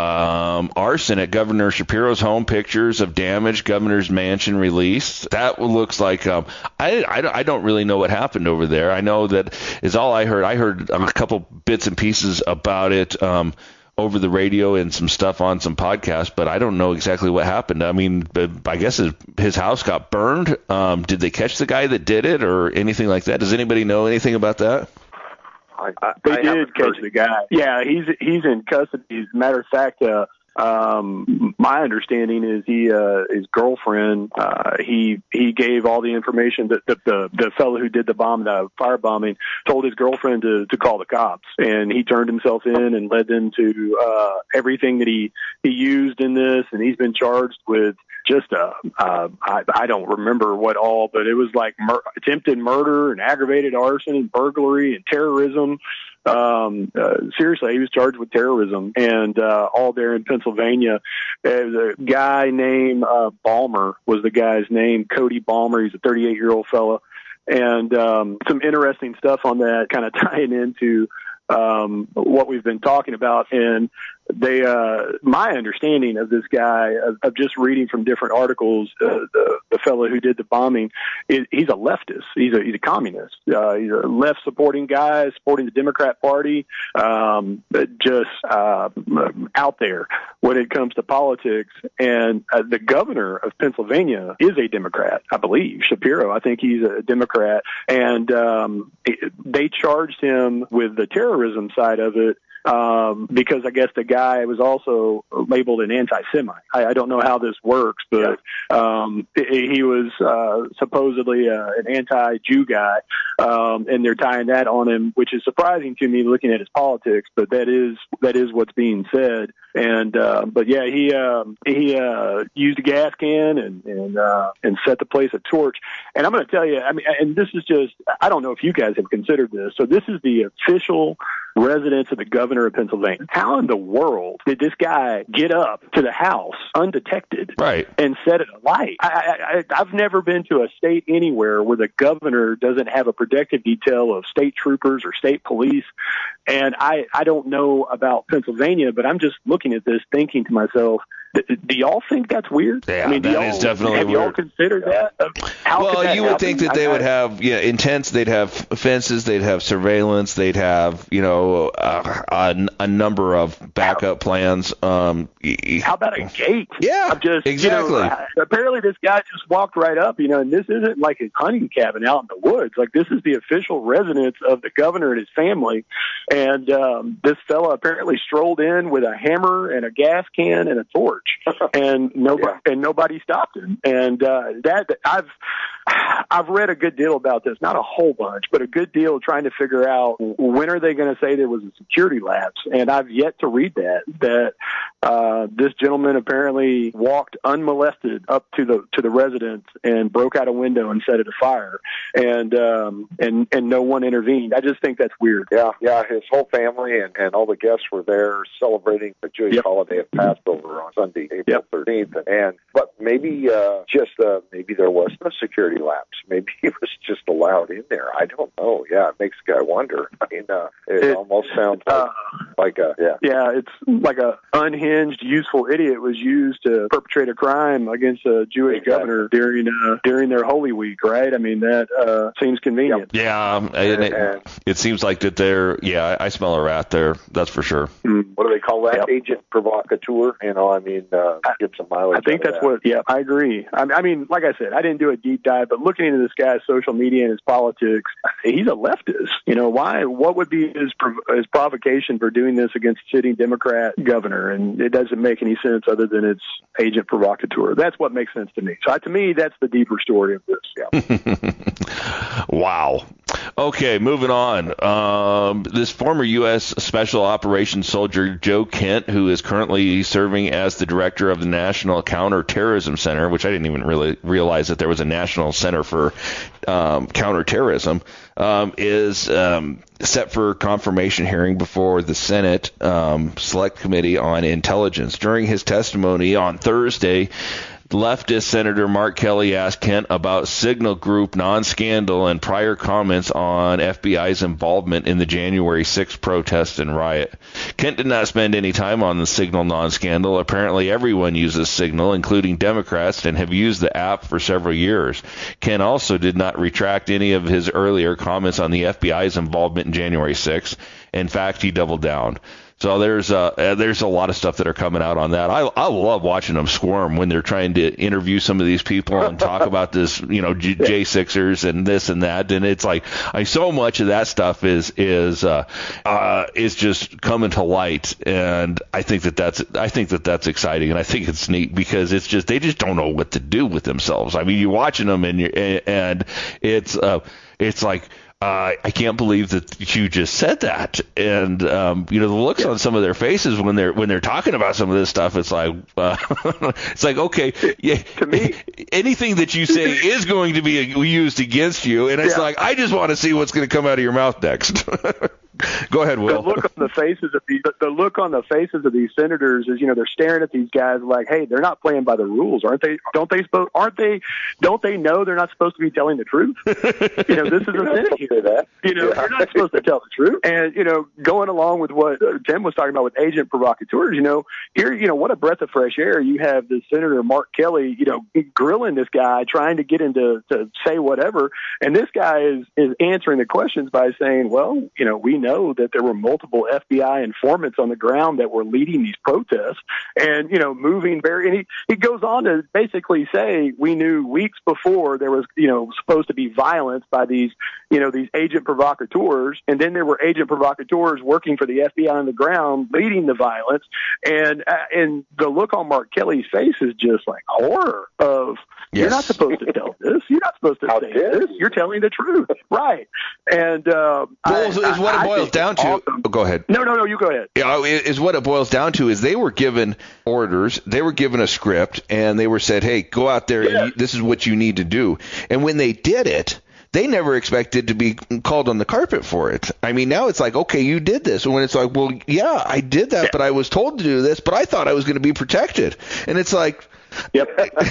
Um, arson at Governor Shapiro's home. Pictures of damaged governor's mansion released. That looks like um, I, I, I don't really know what happened over there. I know that is all I heard. I heard um, a couple bits and pieces about it um, over the radio and some stuff on some podcasts, but I don't know exactly what happened. I mean, I guess his, his house got burned. Um, did they catch the guy that did it or anything like that? Does anybody know anything about that? I, I, they I did catch the guy. Yeah, he's he's in custody. As a matter of fact, uh, um, my understanding is he uh, his girlfriend. Uh, he he gave all the information that the, the the fellow who did the bomb, the firebombing, told his girlfriend to to call the cops, and he turned himself in and led them to uh, everything that he he used in this, and he's been charged with. Just, uh, uh, I, I don't remember what all, but it was like mur- attempted murder and aggravated arson and burglary and terrorism. Um, uh, seriously, he was charged with terrorism and, uh, all there in Pennsylvania. There's a guy named, uh, Balmer was the guy's name, Cody Balmer. He's a thirty-eight year old fella. And, um, some interesting stuff on that kind of tying into, um, what we've been talking about. And, they, uh, my understanding of this guy, of, of just reading from different articles, uh, the, the fellow who did the bombing, is, he's a leftist. He's a, he's a communist. Uh, he's a left supporting guy, supporting the Democrat Party, um, just, uh, out there when it comes to politics. And uh, the governor of Pennsylvania is a Democrat, I believe, Shapiro. I think he's a Democrat. And, um, it, they charged him with the terrorism side of it. Um, because I guess the guy was also labeled an anti-Semite. I, I don't know how this works, but um, he was uh, supposedly uh, an anti-Jew guy, um, and they're tying that on him, which is surprising to me looking at his politics. But that is that is what's being said. And uh, but yeah, he um, he uh, used a gas can and and uh, and set the place a torch. And I'm going to tell you, I mean, and this is just, I don't know if you guys have considered this. So this is the official residence of the governor of Pennsylvania. How in the world did this guy get up to the house undetected, right, and set it alight? I, I, I, I've never been to a state anywhere where the governor doesn't have a protective detail of state troopers or state police. And I, I don't know about Pennsylvania, but I'm just looking at this thinking to myself, do y'all think that's weird? Yeah, I mean, do that y'all, is definitely have weird. y'all considered that? How well, could that you would happen? think that they I, would have, yeah, intense. They'd have fences. They'd have surveillance. They'd have, you know, uh, a, a number of backup plans. Um, how about a gate? Yeah, I'm just, exactly. You know, apparently, this guy just walked right up, you know, and this isn't like his hunting cabin out in the woods. Like, this is the official residence of the governor and his family. And um, this fella apparently strolled in with a hammer and a gas can and a torch, and nobody yeah. and nobody stopped him. And uh, that I've I've read a good deal about this, not a whole bunch, but a good deal trying to figure out when are they going to say there was a security lapse. And I've yet to read that that uh, this gentleman apparently walked unmolested up to the to the residence and broke out a window and set it afire, and um, and and no one intervened. I just think that's weird. Yeah, yeah. His whole family and, and all the guests were there celebrating the Jewish yep. holiday of Passover on Sunday, April thirteenth. Yep. And but maybe uh, just uh, maybe there was no security lapse. Maybe he was just allowed in there. I don't know. Yeah, it makes the guy wonder. I mean, uh, it, it almost sounds like, uh, like a yeah. Yeah, it's like a unhinged, useful idiot was used to perpetrate a crime against a Jewish exactly. governor during uh, during their Holy Week, right? I mean, that uh, seems convenient. Yep. Yeah, um, and it, and, it seems like that they're. Yeah, I smell a rat there. That's for sure. What do they call that? Yep. Agent provocateur. You know, I mean, uh, get some mileage. I think that's that. what. Yeah, I agree. I, I mean, like I said, I didn't do a deep dive, but looking into this guy's social media and his politics, he's a leftist. You know, why? What would be his his provocation for doing this against a sitting Democrat governor? And it doesn't make any sense other than it's agent provocateur. That's what makes sense to me. So to me, that's the deeper story of this. Yeah. Wow. Okay, moving on. Um, this former U S Special Operations soldier Joe Kent, who is currently serving as the director of the National Counterterrorism Center, which I didn't even really realize that there was a National Center for um, Counterterrorism, um, is um, set for confirmation hearing before the Senate um, Select Committee on Intelligence. During his testimony on Thursday, leftist Senator Mark Kelly asked Kent about Signal Group non-scandal and prior comments on F B I's involvement in the January sixth protest and riot. Kent did not spend any time on the Signal non-scandal. Apparently everyone uses Signal, including Democrats, and have used the app for several years. Kent also did not retract any of his earlier comments on the F B I's involvement in January sixth. In fact, he doubled down. So there's uh, there's a lot of stuff that are coming out on that. I I love watching them squirm when they're trying to interview some of these people and talk about this, you know, J sixers and this and that. And it's like, I so much of that stuff is is uh, uh, is just coming to light, and I think that that's I think that that's exciting, and I think it's neat because it's just they just don't know what to do with themselves. I mean, you're watching them and you're, and it's uh, it's like. Uh, I can't believe that you just said that, and um, you know the looks yeah. on some of their faces when they're when they're talking about some of this stuff. It's like uh, it's like okay, yeah. To me, anything that you say is going to be used against you, and it's yeah. like I just want to see what's going to come out of your mouth next. Go ahead, Will. The look on the faces of these, the look on the faces of these senators is, you know, they're staring at these guys like, hey, they're not playing by the rules, aren't they? Don't they supposed? Aren't they? Don't they know they're not supposed to be telling the truth? You know, this is a Senate here. That you know, yeah. You're not supposed to tell the truth. And you know, going along with what Tim was talking about with agent provocateurs, you know, here, you know, what a breath of fresh air. You have the Senator Mark Kelly, you know, grilling this guy, trying to get him to, to say whatever, and this guy is is answering the questions by saying, well, you know, we know that there were multiple F B I informants on the ground that were leading these protests and, you know, moving very, and he, he goes on to basically say, we knew weeks before there was, you know, supposed to be violence by these, you know, these agent provocateurs. And then there were agent provocateurs working for the F B I on the ground, leading the violence. And, uh, and the look on Mark Kelly's face is just like horror of, yes. You're not supposed to tell this. You're not supposed to say this. You're telling the truth. Right. And, uh, well, I, is what it boils down to. Awesome. Oh, go ahead. No, no, no, you go ahead. Yeah, is what it boils down to is they were given orders, they were given a script, and they were said, hey, go out there, yeah. and you, this is what you need to do. And when they did it, they never expected to be called on the carpet for it. I mean, now it's like, okay, you did this. And when it's like, well, yeah, I did that, yeah. but I was told to do this, but I thought I was going to be protected. And it's like, yep.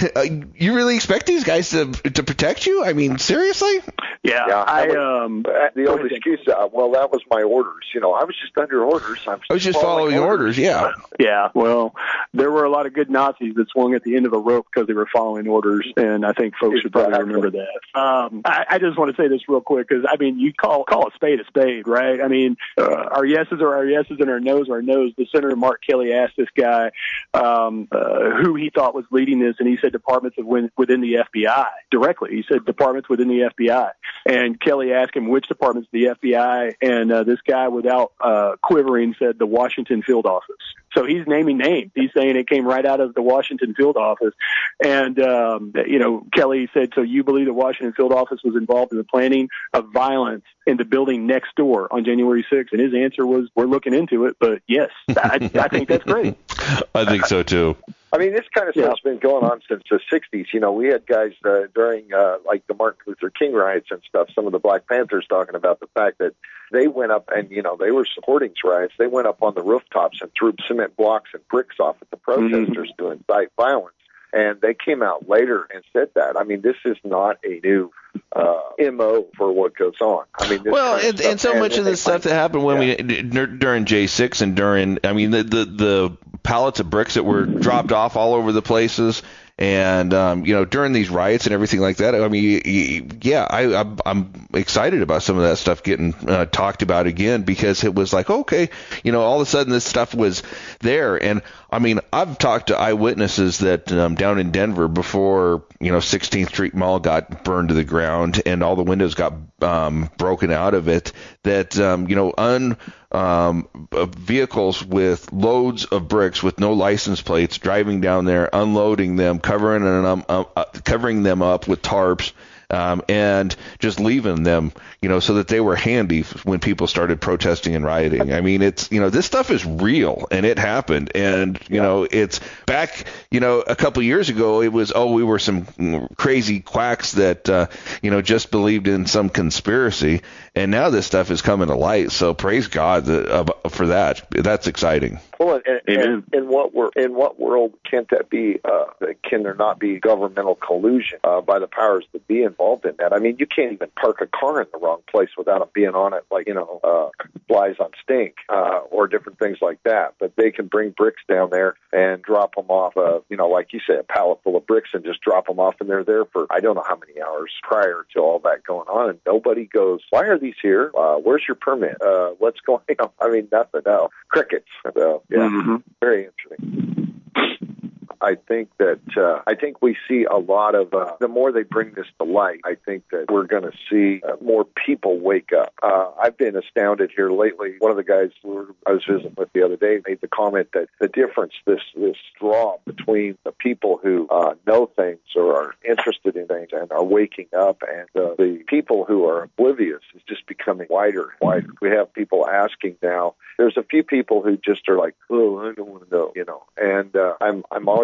You really expect these guys to to protect you? I mean, seriously? Yeah, yeah I, I um the old excuse. Uh, well, that was my orders. You know, I was just under orders. I'm I was just following, following orders. orders. Yeah. Yeah. Well, there were a lot of good Nazis that swung at the end of a rope because they were following orders, and I think folks should probably remember that. Um, I, I just want to say this real quick because I mean, you call call a spade a spade, right? I mean, uh, our yeses are our yeses and our nos are our nos. The Senator Mark Kelly asked this guy um, uh, who he thought was leading this, and he said departments within the F B I directly. He said departments within the F B I, and Kelly asked him which departments of the F B I, and uh, this guy, without uh, quivering, said the Washington field office. So he's naming names. He's saying it came right out of the Washington field office, and um, you know, Kelly said, "So you believe the Washington field office was involved in the planning of violence in the building next door on January sixth?" And his answer was, "We're looking into it, but yes, I, I think that's great." I think so too. I mean, this kind of stuff's yeah. been going on since the sixties. You know, we had guys uh, during, uh, like, the Martin Luther King riots and stuff, some of the Black Panthers talking about the fact that they went up and, you know, they were supporting riots. They went up on the rooftops and threw cement blocks and bricks off at the protesters mm-hmm. to incite violence. And they came out later and said that. I mean, this is not a new uh, M O for what goes on. I mean, this well, kind and, of and so and, much and of this stuff that happened when yeah. we during J six and during, I mean, the, the the pallets of bricks that were dropped off all over the places. And, um, you know, during these riots and everything like that, I mean, yeah, I, I'm, I'm excited about some of that stuff getting uh, talked about again because it was like, okay, you know, all of a sudden this stuff was there. And, I mean, I've talked to eyewitnesses that um, down in Denver before, you know, sixteenth Street Mall got burned to the ground and all the windows got um, broken out of it, that, um, you know, un um, vehicles with loads of bricks with no license plates driving down there, unloading them, covering them, um, uh, covering them up with tarps, um, and just leaving them, you know, so that they were handy when people started protesting and rioting. I mean, it's, you know, this stuff is real and it happened. And, you yeah. know, it's back, you know, a couple of years ago, it was, oh, we were some crazy quacks that, uh, you know, just believed in some conspiracy. And now this stuff is coming to light. So praise God that, uh, for that. That's exciting. Well, and, and in what wor- in what world can't that be? Uh, can there not be governmental collusion uh, by the powers that be involved in that? I mean, you can't even park a car in the wrong place without them being on it, like, you know, uh, flies on stink uh, or different things like that. But they can bring bricks down there and drop them off, uh, you know, like you said, a pallet full of bricks and just drop them off, and they're there for I don't know how many hours prior to all that going on, and nobody goes, "Why are these here? Uh, where's your permit? Uh, what's going on?" I mean, nothing. No crickets. So, yeah, mm-hmm. Very interesting. I think that uh, I think we see a lot of uh, the more they bring this to light, I think that we're going to see uh, more people wake up. Uh, I've been astounded here lately. One of the guys who I was visiting with the other day made the comment that the difference, this this draw between the people who uh, know things or are interested in things and are waking up, and uh, the people who are oblivious is just becoming wider and wider. We have people asking now. There's a few people who just are like, "Oh, I don't want to know," you know. And uh, I'm I'm always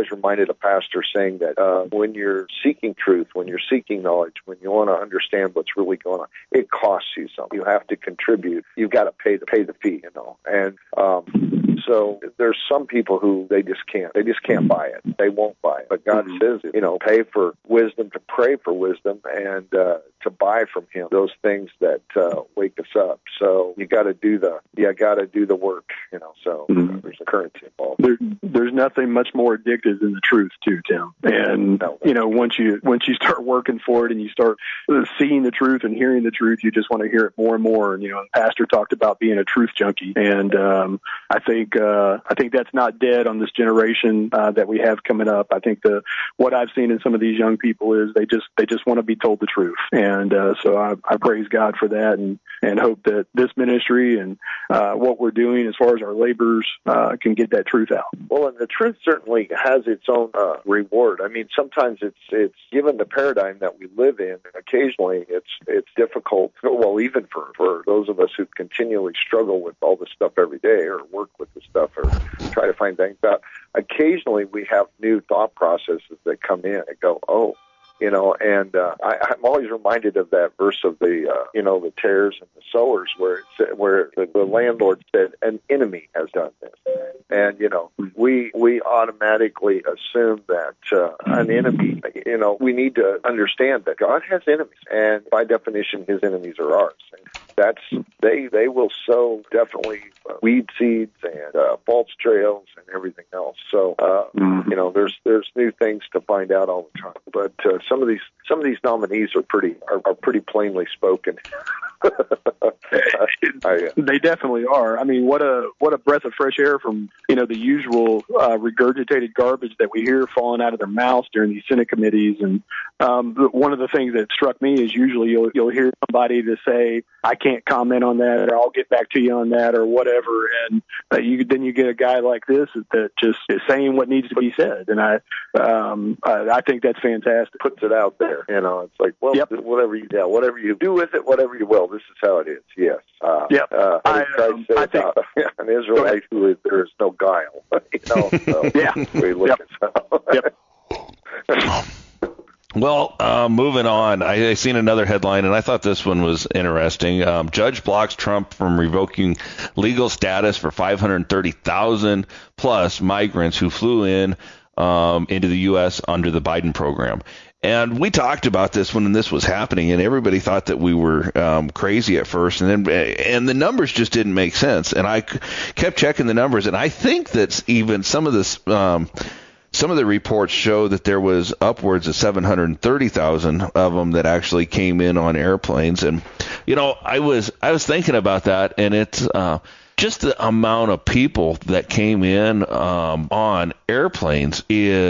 always reminded of pastor saying that uh, when you're seeking truth, when you're seeking knowledge, when you want to understand what's really going on, it costs you something. You have to contribute. You've got to pay the pay the fee, you know. And um, so there's some people who they just can't. They just can't buy it. They won't buy it. But God mm-hmm. says, you know, pay for wisdom, to pray for wisdom, and uh, to buy from Him those things that uh, wake us up. So you got to do the you got to do the work, you know. So mm-hmm. uh, there's a currency involved. There, there's nothing much more addictive than the truth, too, Tim. And no, you know, once you once you start working for it and you start seeing the truth and hearing the truth, you just want to hear it more and more. And you know, the pastor talked about being a truth junkie, and um, I think uh, I think that's not dead on this generation uh, that we have coming up. I think the what I've seen in some of these young people is they just they just want to be told the truth, and uh, so I, I praise God for that, and and hope that this ministry and uh, what we're doing as far as our labors uh, can get that truth out. Well, and the truth certainly has its own uh, reward. I mean, sometimes it's it's given the paradigm that we live in. Occasionally, it's it's difficult. Well, even for, for those of us who continually struggle with all this stuff every day, or work with the stuff, or try to find things out. Occasionally, we have new thought processes that come in and go, oh. You know, and uh, I, I'm always reminded of that verse of the, uh, you know, the tares and the sowers, where it said, where the, the landlord said, "An enemy has done this," and you know, we we automatically assume that uh, an enemy. You know, we need to understand that God has enemies, and by definition, His enemies are ours. And that's they they will sow definitely uh, weed seeds and uh, false trails and everything else. So uh, mm-hmm. you know, there's there's new things to find out all the time, but. Uh, Some of these, some of these nominees are pretty, are, are pretty plainly spoken. I, uh, they definitely are. I mean, what a what a breath of fresh air from you know the usual uh, regurgitated garbage that we hear falling out of their mouths during these Senate committees. And um, one of the things that struck me is usually you'll you'll hear somebody to say, "I can't comment on that," or "I'll get back to you on that," or whatever. And uh, you then you get a guy like this that just is saying what needs to be said. And I um, I, I think that's fantastic. Puts it out there, you know. It's like, well, yep. whatever you, yeah, whatever you do with it, whatever you will. This is how it is. Yes. Uh, yep. Uh, I, Christ um, said I think, about an Israelite who is there is no guile. You know. So yeah. We look yep. at yep. Well, uh, moving on, I, I seen another headline, and I thought this one was interesting. Um, Judge blocks Trump from revoking legal status for five hundred thirty thousand plus migrants who flew in um, into the U S under the Biden program. And we talked about this when this was happening, and everybody thought that we were um, crazy at first, and then and the numbers just didn't make sense. And I kept checking the numbers, and I think that even some of this. Um, Some of the reports show that there was upwards of seven hundred thirty thousand of them that actually came in on airplanes. And, you know, I was I was thinking about that, and it's uh, just the amount of people that came in um, on airplanes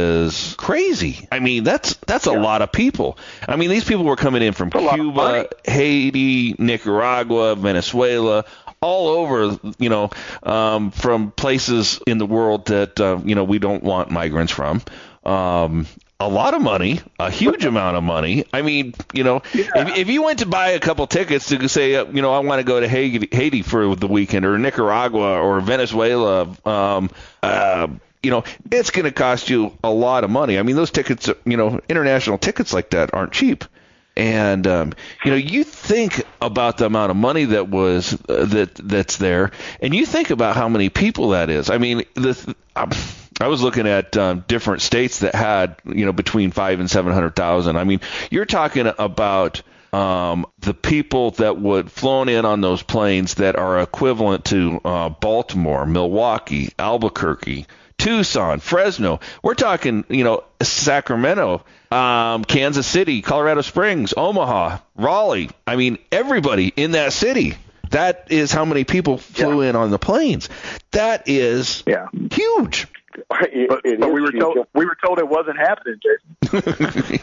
is crazy. I mean, that's that's a yeah. lot of people. I mean, these people were coming in from that's Cuba, Haiti, Nicaragua, Venezuela, all over, you know, um, from places in the world that, uh, you know, we don't want migrants from. Um, a lot of money, a huge amount of money. I mean, you know, yeah. if, if you went to buy a couple tickets to say, uh, you know, I want to go to Haiti, Haiti for the weekend, or Nicaragua or Venezuela, um, uh, you know, it's going to cost you a lot of money. I mean, those tickets, you know, international tickets like that aren't cheap. And um, you know, you think about the amount of money that was uh, that that's there, and you think about how many people that is. I mean, the, um, I was looking at um, different states that had, you know, between five and seven hundred thousand. I mean, you're talking about um, the people that would flown in on those planes that are equivalent to uh, Baltimore, Milwaukee, Albuquerque, Tucson, Fresno. We're talking, you know, Sacramento, um, Kansas City, Colorado Springs, Omaha, Raleigh. I mean, everybody in that city. That is how many people flew yeah. in on the planes. That is yeah. huge. It, but, it but we were told we were told it wasn't happening, Jason.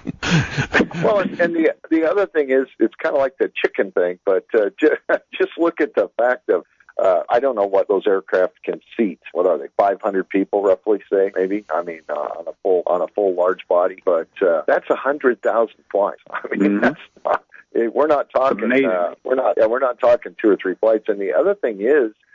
Well, and the the other thing is, it's kind of like the chicken thing. But uh, just, just look at the fact of. Uh, I don't know what those aircraft can seat. What are they? five hundred people, roughly, say, maybe. I mean, uh, on a full on a full large body, but uh, that's a hundred thousand flights. I mean, mm-hmm. that's not, we're not talking. Uh, we're not. Yeah, we're not talking two or three flights. And the other thing is,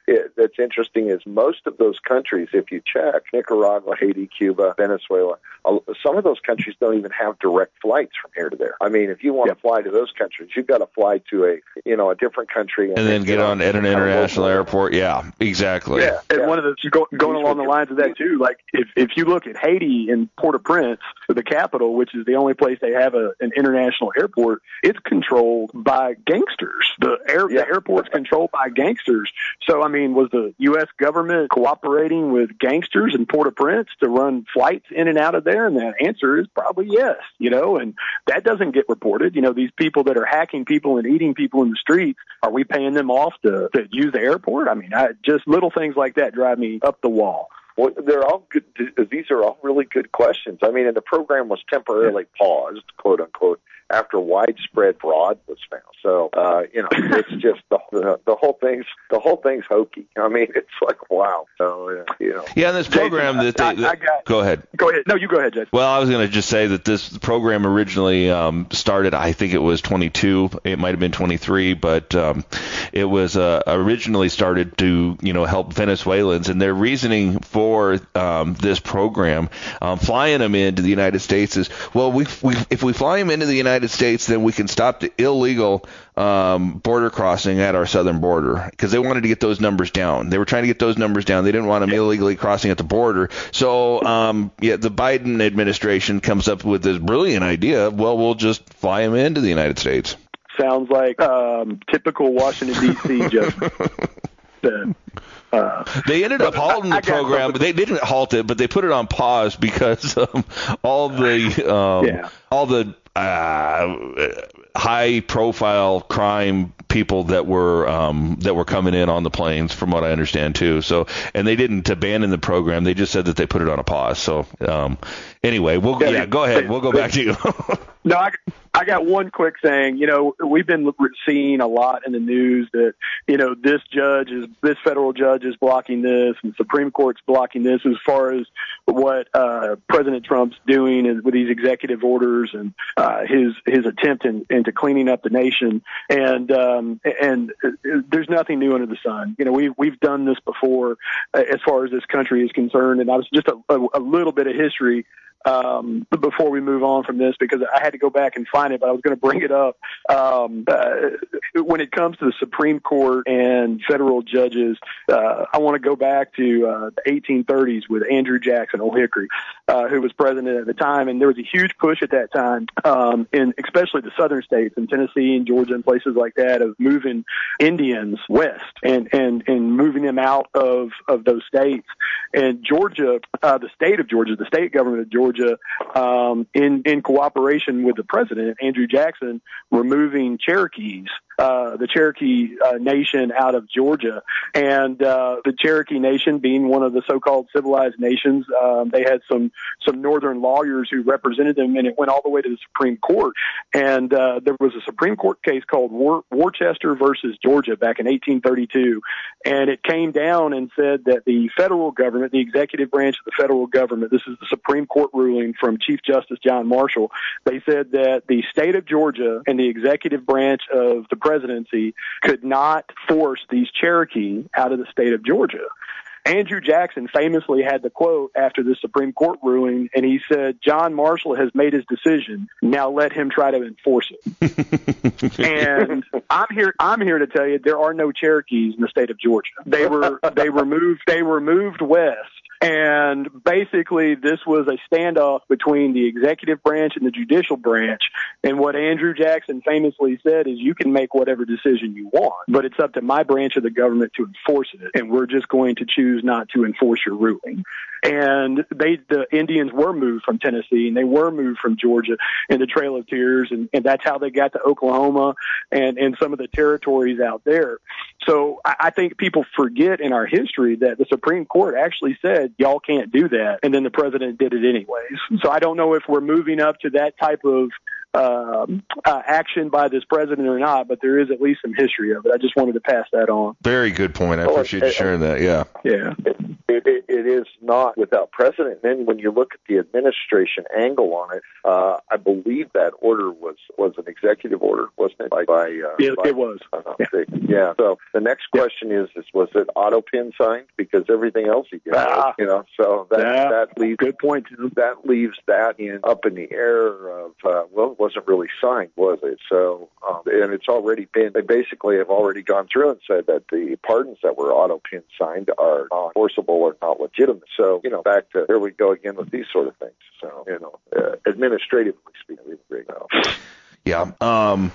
it, that's interesting is most of those countries, if you check, Nicaragua, Haiti, Cuba, Venezuela, some of those countries don't even have direct flights from here to there. I mean, if you want yep. to fly to those countries, you've got to fly to a, you know, a different country. And, and then get on at an international airport. Yeah, exactly. Yeah, and yeah. one of the, go, going along the lines of that too, like if, if you look at Haiti and Port-au-Prince, the capital, which is the only place they have a, an international airport, it's controlled by gangsters. The air, yeah. the airport's controlled by gangsters. So, I mean, was the U S government cooperating with gangsters in Port-au-Prince to run flights in and out of there? And the answer is probably yes, you know, and that doesn't get reported. You know, these people that are hacking people and eating people in the streets, are we paying them off to, to use the airport? I mean, I, just little things like that drive me up the wall. Well, they're all good. These are all really good questions. I mean, and the program was temporarily paused, quote unquote, after widespread fraud was found. So, uh, you know, it's just the, the the whole thing's the whole thing's hokey. I mean, it's like wow. So, uh, you know, yeah, and this program Jason, that they I, I got, go ahead, go ahead. No, you go ahead, Jason. Well, I was going to just say that this program originally um, started. I think it was twenty-two. It might have been twenty-three, but um, it was uh, originally started to you know help Venezuelans, and their reasoning for um, this program, um, flying them into the United States is well, we, we if we fly them into the United States, then we can stop the illegal um, border crossing at our southern border, because they wanted to get those numbers down. They were trying to get those numbers down. They didn't want them illegally crossing at the border. So, um, yeah, the Biden administration comes up with this brilliant idea. Well, we'll just fly them into the United States. Sounds like um, typical Washington, D C judgment. Uh, they ended up halting the program, but they didn't halt it, but they put it on pause because um, all the um, yeah. all the uh, high-profile crime people that were um, that were coming in on the planes, from what I understand too. So, and they didn't abandon the program; they just said that they put it on a pause. So, um, anyway, we'll yeah, yeah go ahead. We'll go back to you. No, I, I got one quick thing. You know, we've been seeing a lot in the news that, you know, this judge is, this federal judge is blocking this, and the Supreme Court's blocking this as far as what uh, President Trump's doing with these executive orders and uh, his his attempt in, into cleaning up the nation. And um, and there's nothing new under the sun. You know, we've we've done this before as far as this country is concerned. And I was just a, a, a little bit of history. Um, before we move on from this, because I had to go back and find it, but I was going to bring it up. Um, uh, when it comes to the Supreme Court and federal judges, uh, I want to go back to uh, the eighteen thirties with Andrew Jackson, Old Hickory, uh, who was president at the time. And there was a huge push at that time, um, in especially the southern states, in Tennessee and Georgia and places like that, of moving Indians west and, and, and moving them out of, of those states. And Georgia, uh, the state of Georgia, the state government of Georgia, Um, in, in cooperation with the president, Andrew Jackson, removing Cherokees, uh, the Cherokee uh, Nation out of Georgia. And uh, the Cherokee Nation, being one of the so-called civilized nations, um, they had some, some northern lawyers who represented them, and it went all the way to the Supreme Court. And uh, there was a Supreme Court case called War- Worcester versus Georgia back in eighteen thirty-two. And it came down and said that the federal government, the executive branch of the federal government, this is the Supreme Court ruling from Chief Justice John Marshall, they said that the state of Georgia and the executive branch of the presidency could not force these Cherokee out of the state of Georgia. Andrew Jackson famously had the quote after the Supreme Court ruling, and he said, "John Marshall has made his decision. Now let him try to enforce it." And I'm here. I'm here to tell you there are no Cherokees in the state of Georgia. They were they were moved. They were moved west. And basically, this was a standoff between the executive branch and the judicial branch. And what Andrew Jackson famously said is, you can make whatever decision you want, but it's up to my branch of the government to enforce it. And we're just going to choose not to enforce your ruling. And they, the Indians were moved from Tennessee, and they were moved from Georgia in the Trail of Tears. And, and that's how they got to Oklahoma and, and some of the territories out there. So I, I think people forget in our history that the Supreme Court actually said, y'all can't do that. And then the president did it anyways. So I don't know if we're moving up to that type of um, uh, action by this president or not, but there is at least some history of it. I just wanted to pass that on. Very good point. I appreciate you sharing that. Yeah. Yeah. It, it, it is not without precedent. And then when you look at the administration angle on it, uh, I believe that order was, was an executive order, wasn't it? By, by, uh, yeah, by, it was. Uh, yeah. yeah. So the next question is, is was it auto pin signed? Because everything else he did, ah, you know, so that, yeah, that leaves, good point, Tim. That leaves that in up in the air of, uh, well, it wasn't really signed, was it? So, um, and it's already been, they basically have already gone through and said that the pardons that were auto pin signed are not enforceable or not legitimate. So, you know, back to here we go again with these sort of things. So, you know, uh, administratively speaking, we agree now. Yeah. Um,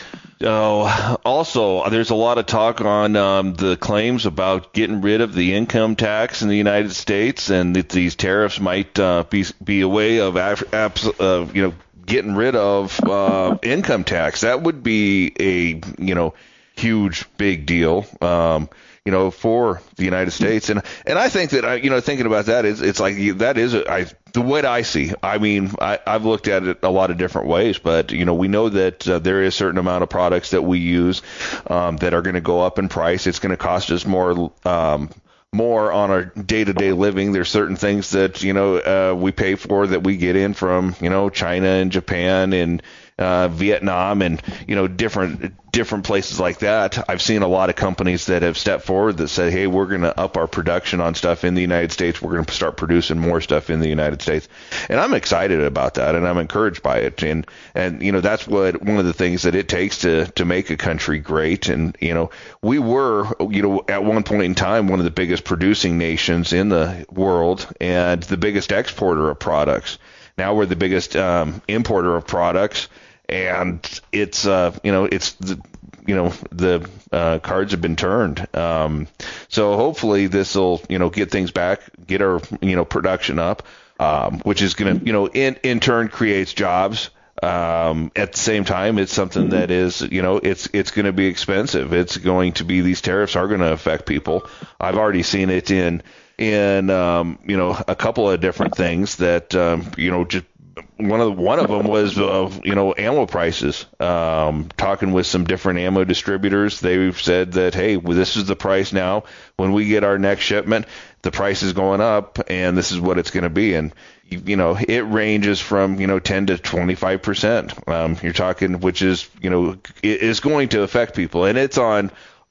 oh, also, there's a lot of talk on um, the claims about getting rid of the income tax in the United States, and that these tariffs might uh, be be a way of abs- uh, you know getting rid of uh, income tax. That would be a you know huge big deal. Um, you know, for the United States. And, and I think that, I, you know, thinking about that, is it's like, that is, a, I, the way I see, I mean, I, I've looked at it a lot of different ways, but, you know, we know that uh, there is a certain amount of products that we use um, that are going to go up in price. It's going to cost us more, um, more on our day-to-day living. There's certain things that, you know, uh, we pay for that we get in from, you know, China and Japan and uh, Vietnam and, you know, different different places like that. I've seen a lot of companies that have stepped forward that said, hey, we're going to up our production on stuff in the United States. We're going to start producing more stuff in the United States. And I'm excited about that, and I'm encouraged by it. And, and you know, that's what one of the things that it takes to, to make a country great. And, you know, we were, you know, at one point in time, one of the biggest producing nations in the world and the biggest exporter of products. Now we're the biggest um, importer of products. And it's, uh, you know, it's, the, you know, the uh, cards have been turned. Um, so hopefully this will, you know, get things back, get our, you know, production up, um, which is going to, you know, in, in turn creates jobs. Um, at the same time, it's something that is, you know, it's, it's going to be expensive. It's going to be, these tariffs are going to affect people. I've already seen it in, in, um, you know, a couple of different things that, um, you know, just, One of the, one of them was uh, you know ammo prices. Um, talking with some different ammo distributors, they've said that hey, well, this is the price now. When we get our next shipment, the price is going up, and this is what it's going to be. And you, you know it ranges from you know ten to twenty-five percent. Um, you're talking, which is you know it is going to affect people, and it's on.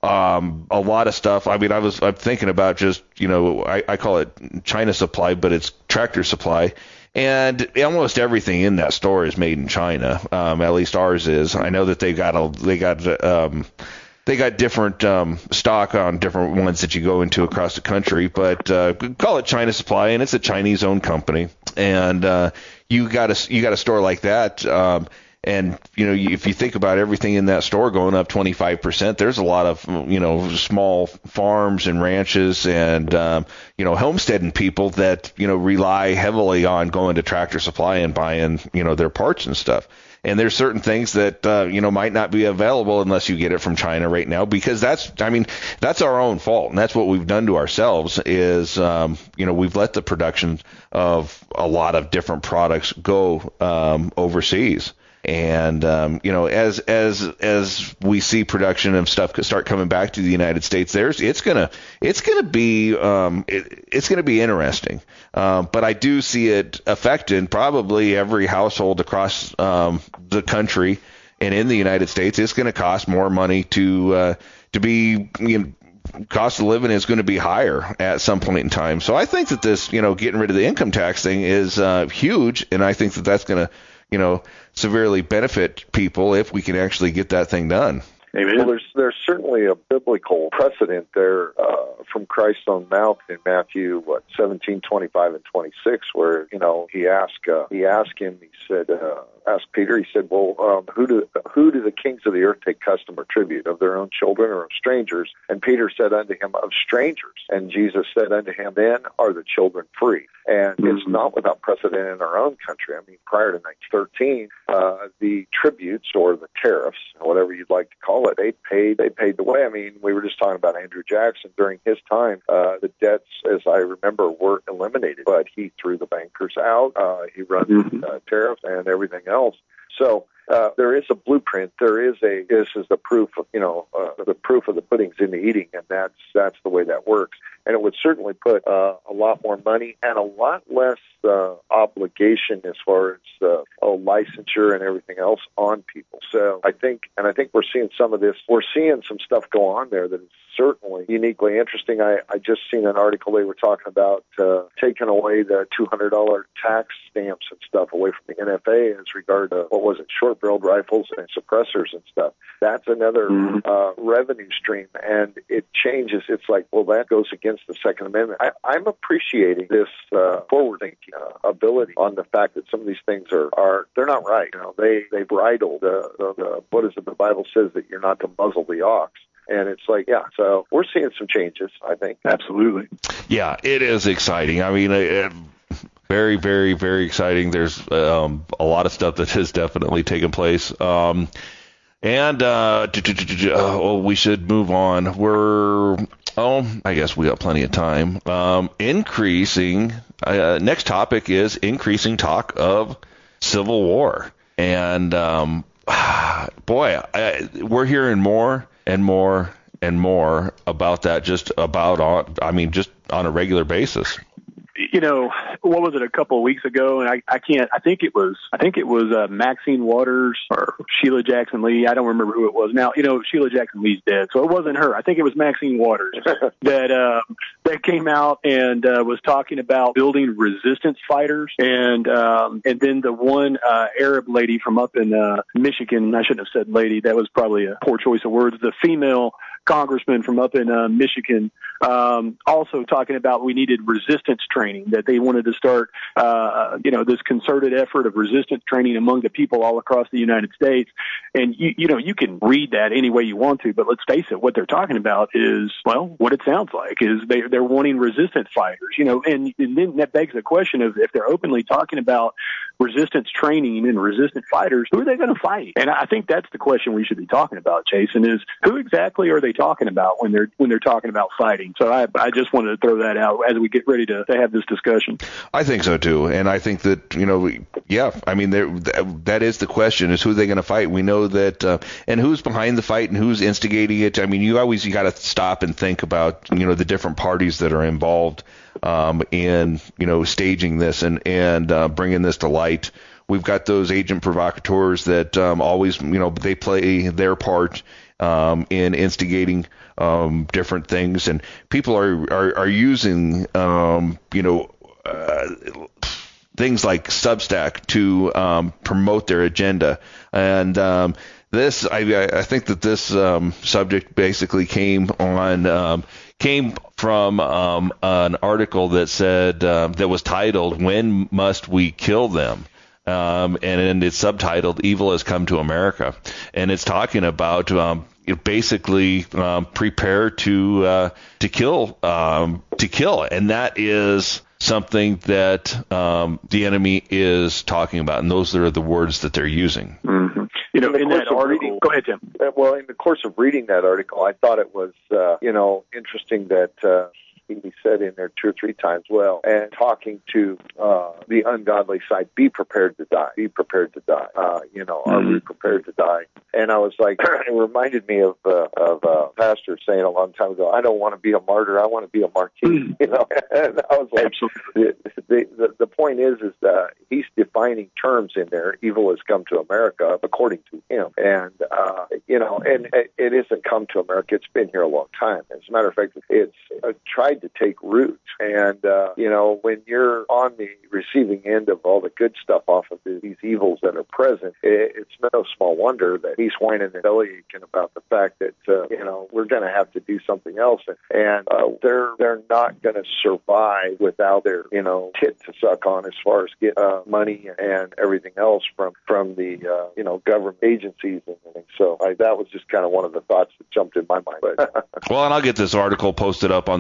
Um, a lot of stuff. I mean, I was I'm thinking about just you know I, I call it China supply, but it's Tractor Supply. And almost everything in that store is made in China. Um, at least ours is. I know that they got a, they got um, they got different um, stock on different ones that you go into across the country. But uh, call it China Supply, and it's a Chinese-owned company. And uh, you got a you got a store like that. Um, And, you know, if you think about everything in that store going up twenty-five percent, there's a lot of, you know, small farms and ranches and, um, you know, homesteading people that, you know, rely heavily on going to Tractor Supply and buying, you know, their parts and stuff. And there's certain things that, uh, you know, might not be available unless you get it from China right now, because that's, I mean, that's our own fault. And that's what we've done to ourselves is, um, you know, we've let the production of a lot of different products go um, overseas. And, um, you know, as, as, as we see production of stuff start coming back to the United States, there's, it's gonna, it's gonna be, um, it, it's gonna be interesting. Um, but I do see it affecting probably every household across, um, the country and in the United States. It's going to cost more money to, uh, to be, you know, cost of living is going to be higher at some point in time. So I think that this, you know, getting rid of the income tax thing is, uh, huge. And I think that that's going to, you know, severely benefit people if we can actually get that thing done. Amen. Well, there's there's certainly a biblical precedent there uh, from Christ's own mouth in Matthew what seventeen twenty-five and twenty-six, where you know he asked uh, he asked him he said uh, asked Peter he said, well, um, who do who do the kings of the earth take custom or tribute, of their own children or of strangers? And Peter said unto him, of strangers. And Jesus said unto him, then are the children free. And mm-hmm. it's not without precedent in our own country. I mean, prior to nineteen thirteen, uh, the tributes or the tariffs, whatever you'd like to call it, they paid they paid the way. I mean, we were just talking about Andrew Jackson. During his time, uh, the debts, as I remember, were eliminated, but he threw the bankers out. Uh, he run mm-hmm. uh, tariffs and everything else. So uh, there is a blueprint. There is a this is the proof of you know uh, the proof of the pudding's in the eating, and that's that's the way that works. And it would certainly put uh, a lot more money and a lot less uh, obligation as far as uh, oh, licensure and everything else on people. So I think, and I think we're seeing some of this. We're seeing some stuff go on there that is certainly uniquely interesting. I, I just seen an article they were talking about uh, taking away the two hundred dollars tax stamps and stuff away from the N F A as regard to, what was it, short-barreled rifles and suppressors and stuff. That's another mm-hmm. uh, revenue stream, and it changes. It's like, well, that goes against the Second Amendment. I, I'm appreciating this uh, forward-thinking uh, ability on the fact that some of these things are, are they're not right. You know, they, they bridle the, the, the, what is it, the Bible says that you're not to muzzle the ox. And it's like, yeah, so we're seeing some changes, I think. Absolutely. Yeah, it is exciting. I mean, it, very, very, very exciting. There's um, a lot of stuff that has definitely taken place. Um, and uh, oh, we should move on. We're, oh, I guess we got plenty of time. Um, increasing, uh, next topic is increasing talk of civil war. And, um, boy, I, we're hearing more and more and more about that, just about on, I mean, just on a regular basis. You know, what was it, a couple of weeks ago? And I, I can't, I think it was, I think it was uh, Maxine Waters or Sheila Jackson Lee. I don't remember who it was. Now, you know, Sheila Jackson Lee's dead, so it wasn't her. I think it was Maxine Waters that uh, that came out and uh, was talking about building resistance fighters. And um, and then the one uh, Arab lady from up in uh, Michigan, I shouldn't have said lady, that was probably a poor choice of words, the female congressman from up in uh, Michigan, um, also talking about we needed resistance training, that they wanted to start, uh, you know, this concerted effort of resistance training among the people all across the United States. And, you, you know, you can read that any way you want to, but let's face it, what they're talking about is, well, what it sounds like is they, they're wanting resistance fighters, you know, and, and then that begs the question of if they're openly talking about resistance training and resistant fighters, who are they going to fight? And I think that's the question we should be talking about, Jason, is who exactly are they talking about when they're when they're talking about fighting? So I, I just wanted to throw that out as we get ready to, to have this discussion. I think so too, and I think that, you know, yeah, I mean, that is the question: is who they're going to fight. We know that, uh, and who's behind the fight and who's instigating it. I mean, you always you got to stop and think about, you know, the different parties that are involved um, in, you know, staging this and and uh, bringing this to light. We've got those agent provocateurs that um, always, you know, they play their part um, in instigating um, different things, and people are are, are using, um, you know, uh, things like Substack to um, promote their agenda. And um, this, I, I think that this um, subject basically came on. Um, came from um, an article that said uh, that was titled "When Must We Kill Them?" Um, and, and it's subtitled "Evil Has Come to America," and it's talking about um, basically um, prepare to uh, to kill um, to kill, and that is something that um, the enemy is talking about, and those are the words that they're using. Mm-hmm. You know, in, in that article, reading, go ahead, Tim. Well, in the course of reading that article, I thought it was, uh, you know, interesting that uh, he said in there two or three times, well, and talking to uh, the ungodly side, be prepared to die, be prepared to die. Uh, you know, mm-hmm. Are we prepared to die? And I was like, it reminded me of uh, of a pastor saying a long time ago, I don't want to be a martyr, I want to be a marquis. Mm-hmm. You know, and I was like, the, the, the point is, is that he's defining terms in there. Evil has come to America, according to him. And, uh, you know, and it, it isn't come to America. It's been here a long time. As a matter of fact, it's uh, tried to take root. And, uh, you know, when you're on the receiving end of all the good stuff off of these evils that are present, it, it's no small wonder that he's whining and bellyaching about the fact that, uh, you know, we're going to have to do something else. And uh, they're they're not going to survive without their, you know, tit to suck on as far as get uh, money and everything else from, from the, uh, you know, government agencies and everything. So I, that was just kind of one of the thoughts that jumped in my mind. But well, and I'll get this article posted up on the Newswire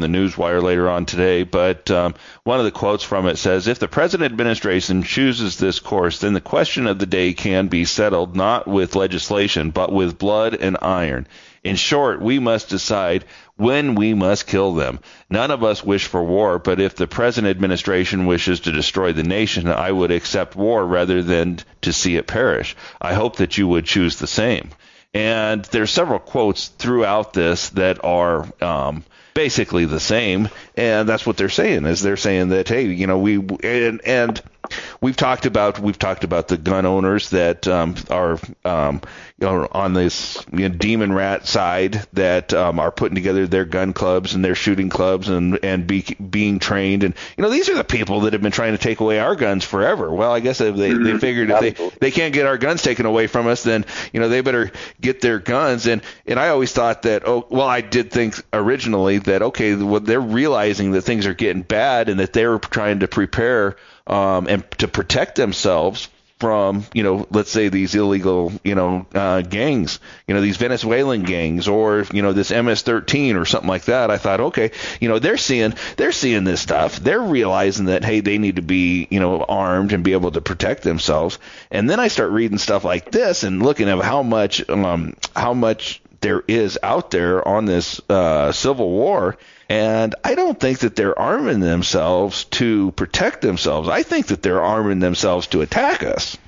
Wire later on today, but um, one of the quotes from it says, if the present administration chooses this course, then the question of the day can be settled not with legislation, but with blood and iron. In short, we must decide when we must kill them. None of us wish for war, but if the present administration wishes to destroy the nation, I would accept war rather than to see it perish. I hope that you would choose the same. And there's several quotes throughout this that are um, basically the same, and that's what they're saying. Is they're saying that, hey, you know, we and and we've talked about we've talked about the gun owners that um, are um, you know on this you know, demon rat side that um, are putting together their gun clubs and their shooting clubs and and be, being trained, and you know these are the people that have been trying to take away our guns forever. Well, I guess if they mm-hmm. they figured if they they can't get our guns taken away from us, then you know they better get their guns. And and I always thought that oh well I did think originally that okay well they're realizing that things are getting bad and that they're trying to prepare um, and to protect themselves from, you know, let's say these illegal, you know, uh, gangs, you know, these Venezuelan gangs or, you know, this M S thirteen or something like that. I thought, okay, you know, they're seeing, they're seeing this stuff. They're realizing that, hey, they need to be, you know, armed and be able to protect themselves. And then I start reading stuff like this and looking at how much, um, how much there is out there on this uh, civil war. And I don't think that they're arming themselves to protect themselves. I think that they're arming themselves to attack us.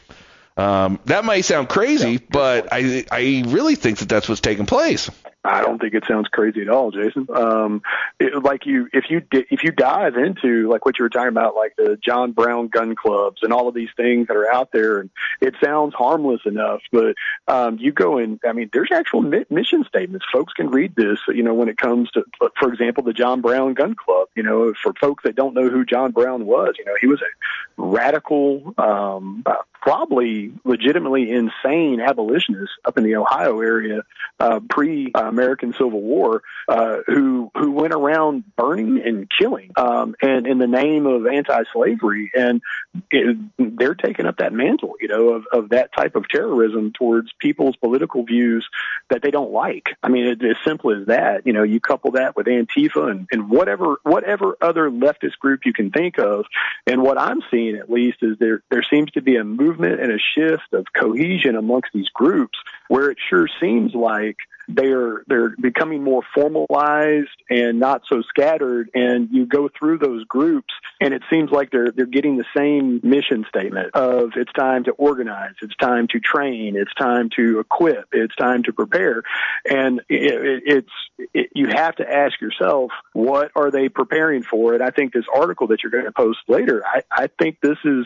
Um, that might sound crazy, yeah. but I I really think that that's what's taking place. I don't think it sounds crazy at all, Jason. Um, it, like you, if you if you dive into like what you were talking about, like the John Brown gun clubs and all of these things that are out there, and it sounds harmless enough, but um, you go in. I mean, there's actual mi- mission statements. Folks can read this. You know, when it comes to, for example, the John Brown gun club. You know, for folks that don't know who John Brown was, you know, he was a radical, um, uh, probably legitimately insane abolitionist up in the Ohio area uh, pre. Uh, American Civil War, uh, who who went around burning and killing, um, and in the name of anti-slavery, and it, they're taking up that mantle, you know, of, of that type of terrorism towards people's political views that they don't like. I mean, it's as simple as that. You know, you couple that with Antifa and, and whatever whatever other leftist group you can think of, and what I'm seeing at least is there there seems to be a movement and a shift of cohesion amongst these groups where it sure seems like they're they're becoming more formalized and not so scattered, and you go through those groups and it seems like they're they're getting the same mission statement of it's time to organize, it's time to train, it's time to equip, it's time to prepare. And it, it, it's it, you have to ask yourself, what are they preparing for? And I think this article that you're going to post later, I, I think this is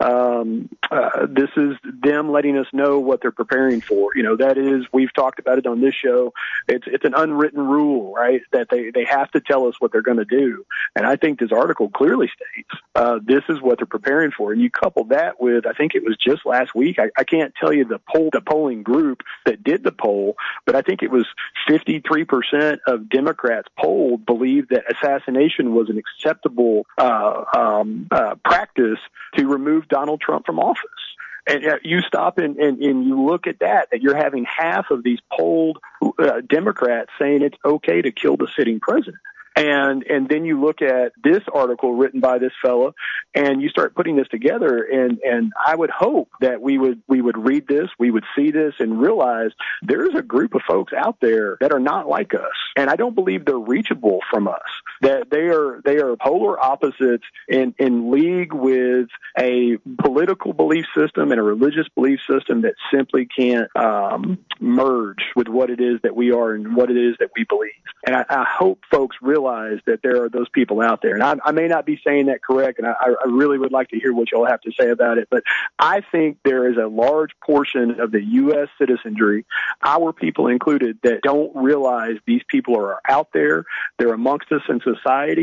um, uh, this is them letting us know what they're preparing for. You know, that is, we've talked about it on this show. It's it's an unwritten rule, right, that they, they have to tell us what they're going to do. And I think this article clearly states uh, this is what they're preparing for. And you couple that with, I think it was just last week, I, I can't tell you the poll, the polling group that did the poll, but I think it was fifty-three percent of Democrats polled believed that assassination was an acceptable uh, um, uh, practice to remove Donald Trump from office. And you stop and, and, and you look at that, that you're having half of these polled uh, Democrats saying it's okay to kill the sitting president. And and then you look at this article written by this fella, and you start putting this together. And, and I would hope that we would we would read this, we would see this, and realize there's a group of folks out there that are not like us. And I don't believe they're reachable from us. That they are they are polar opposites in, in league with a political belief system and a religious belief system that simply can't um, merge with what it is that we are and what it is that we believe. And I, I hope folks realize that there are those people out there. And I, I may not be saying that correct, and I, I really would like to hear what y'all have to say about it. But I think there is a large portion of the U S citizenry, our people included, that don't realize these people are out there. They're amongst us in society.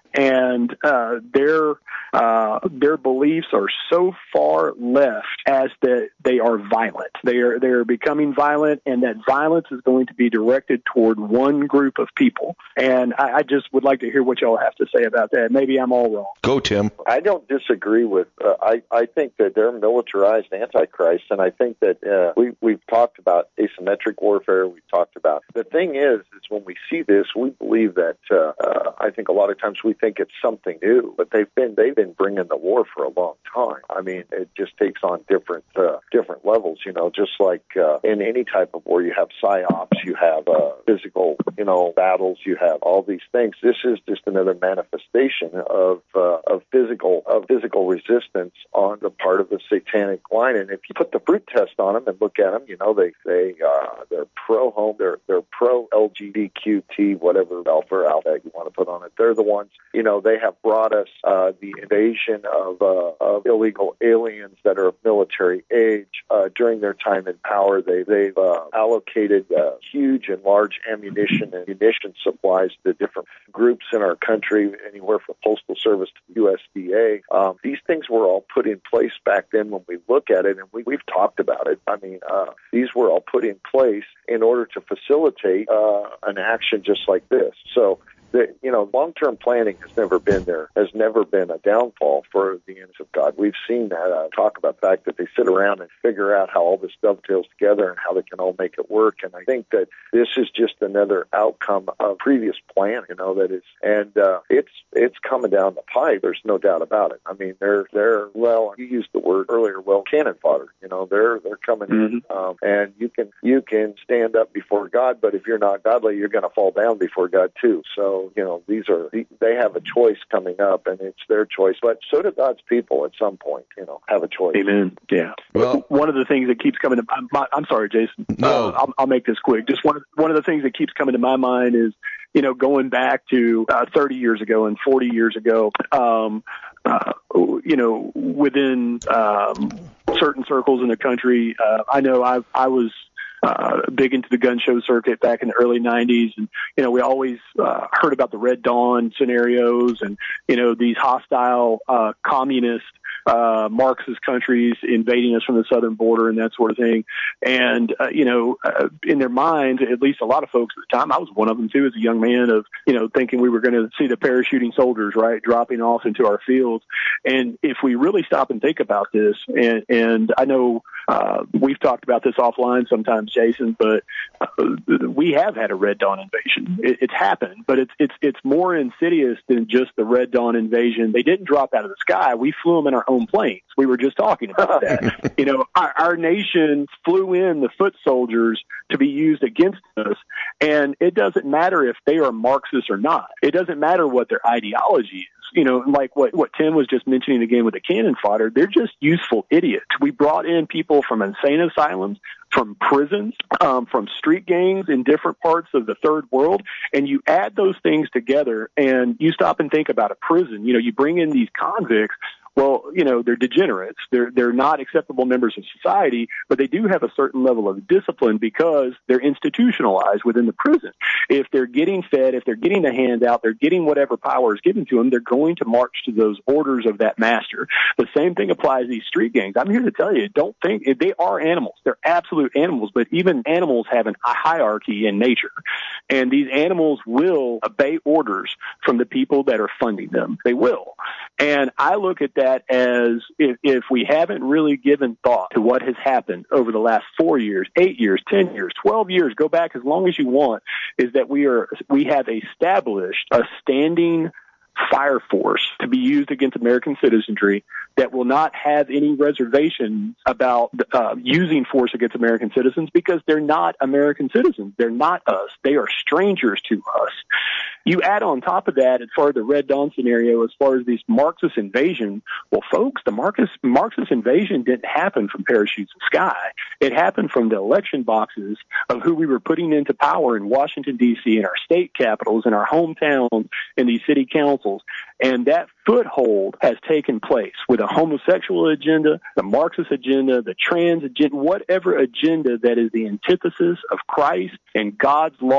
and uh, their uh, their beliefs are so far left as that they are violent. They are they are becoming violent, and that violence is going to be directed toward one group of people. And I, I just would like to hear what y'all have to say about that. Maybe I'm all wrong. Go, Tim. I don't disagree with. Uh, I I think that they're militarized antichrists, and I think that uh, we we've talked about asymmetric warfare. We've talked about the thing is is when we see this, we believe that. Uh, uh, I think a lot of times we think it's something new, but they've been they've been bringing the war for a long time. I mean, it just takes on different uh, different levels. You know, just like uh, in any type of war, you have psyops, you have uh, physical, you know, battles, you have all these things. This is just another manifestation of uh, of physical of physical resistance on the part of the satanic line. And if you put the fruit test on them and look at them, you know, they they uh, they're pro home, they're they're pro L G B T Q, whatever alpha or alpha you want to put on it. They're the ones, you know, they have brought us uh, the invasion of, uh, of illegal aliens that are of military age uh, during their time in power. They, they've uh, allocated uh, huge and large ammunition and munition supplies to different groups in our country, anywhere from Postal Service to the U S D A. Um, these things were all put in place back then when we look at it, and we, we've talked about it. I mean, uh, these were all put in place in order to facilitate uh, an action just like this. So, the, you know, long-term planning has never been there, has never been a downfall for the enemies of God. We've seen that, uh, talk about the fact that they sit around and figure out how all this dovetails together and how they can all make it work. And I think that this is just another outcome of previous planning, you know, that is, and uh, it's it's coming down the pipe. There's no doubt about it. I mean, they're, they're well, you used the word earlier, well, cannon fodder, you know, they're, they're coming mm-hmm. in, um, and you can, you can stand up before God, but if you're not godly, you're going to fall down before God too. So, you know, these are, they have a choice coming up, and it's their choice. But so do God's people at some point, you know, have a choice. Amen. Yeah. Well, one of the things that keeps coming to my, I'm sorry, Jason. No. Uh, I'll, I'll make this quick. Just one of, one of the things that keeps coming to my mind is, you know, going back to uh, thirty years ago and forty years ago, um, uh, you know, within um, certain circles in the country, uh, I know I I was Uh, big into the gun show circuit back in the early nineties. And, you know, we always uh, heard about the Red Dawn scenarios and, you know, these hostile uh, communist uh, Marxist countries invading us from the southern border and that sort of thing. And, uh, you know, uh, in their minds, at least a lot of folks at the time, I was one of them too, as a young man, of, you know, thinking we were going to see the parachuting soldiers, right, dropping off into our fields. And if we really stop and think about this, and, and I know uh, we've talked about this offline sometimes, Jason, but uh, we have had a Red Dawn invasion. It, it's happened, but it's it's it's more insidious than just the Red Dawn invasion. They didn't drop out of the sky. We flew them in our own planes. We were just talking about that. You know, our, our nation flew in the foot soldiers to be used against us, and it doesn't matter if they are Marxists or not. It doesn't matter what their ideology is. You know, like what, what Tim was just mentioning again with the cannon fodder, they're just useful idiots. We brought in people from insane asylums, from prisons, um, from street gangs in different parts of the third world, and you add those things together and you stop and think about a prison. You know, you bring in these convicts. Well, you know, they're degenerates. They're they're not acceptable members of society, but they do have a certain level of discipline because they're institutionalized within the prison. If they're getting fed, if they're getting the handout, they're getting whatever power is given to them, they're going to march to those orders of that master. The same thing applies to these street gangs. I'm here to tell you, don't think they are animals. They're absolute animals, but even animals have a hierarchy in nature. And these animals will obey orders from the people that are funding them. They will. And I look at that as if, if we haven't really given thought to what has happened over the last four years, eight years, ten years, twelve years, go back as long as you want, is that we are we have established a standing fire force to be used against American citizenry that will not have any reservation about uh, using force against American citizens because they're not American citizens. They're not us. They are strangers to us. You add on top of that, as far as the Red Dawn scenario, as far as these Marxist invasion, well, folks, the Marxist, Marxist invasion didn't happen from parachutes in the sky. It happened from the election boxes of who we were putting into power in Washington, D C, in our state capitals, in our hometowns, in these city councils. And that foothold has taken place with a homosexual agenda, the Marxist agenda, the trans agenda, whatever agenda that is the antithesis of Christ and God's law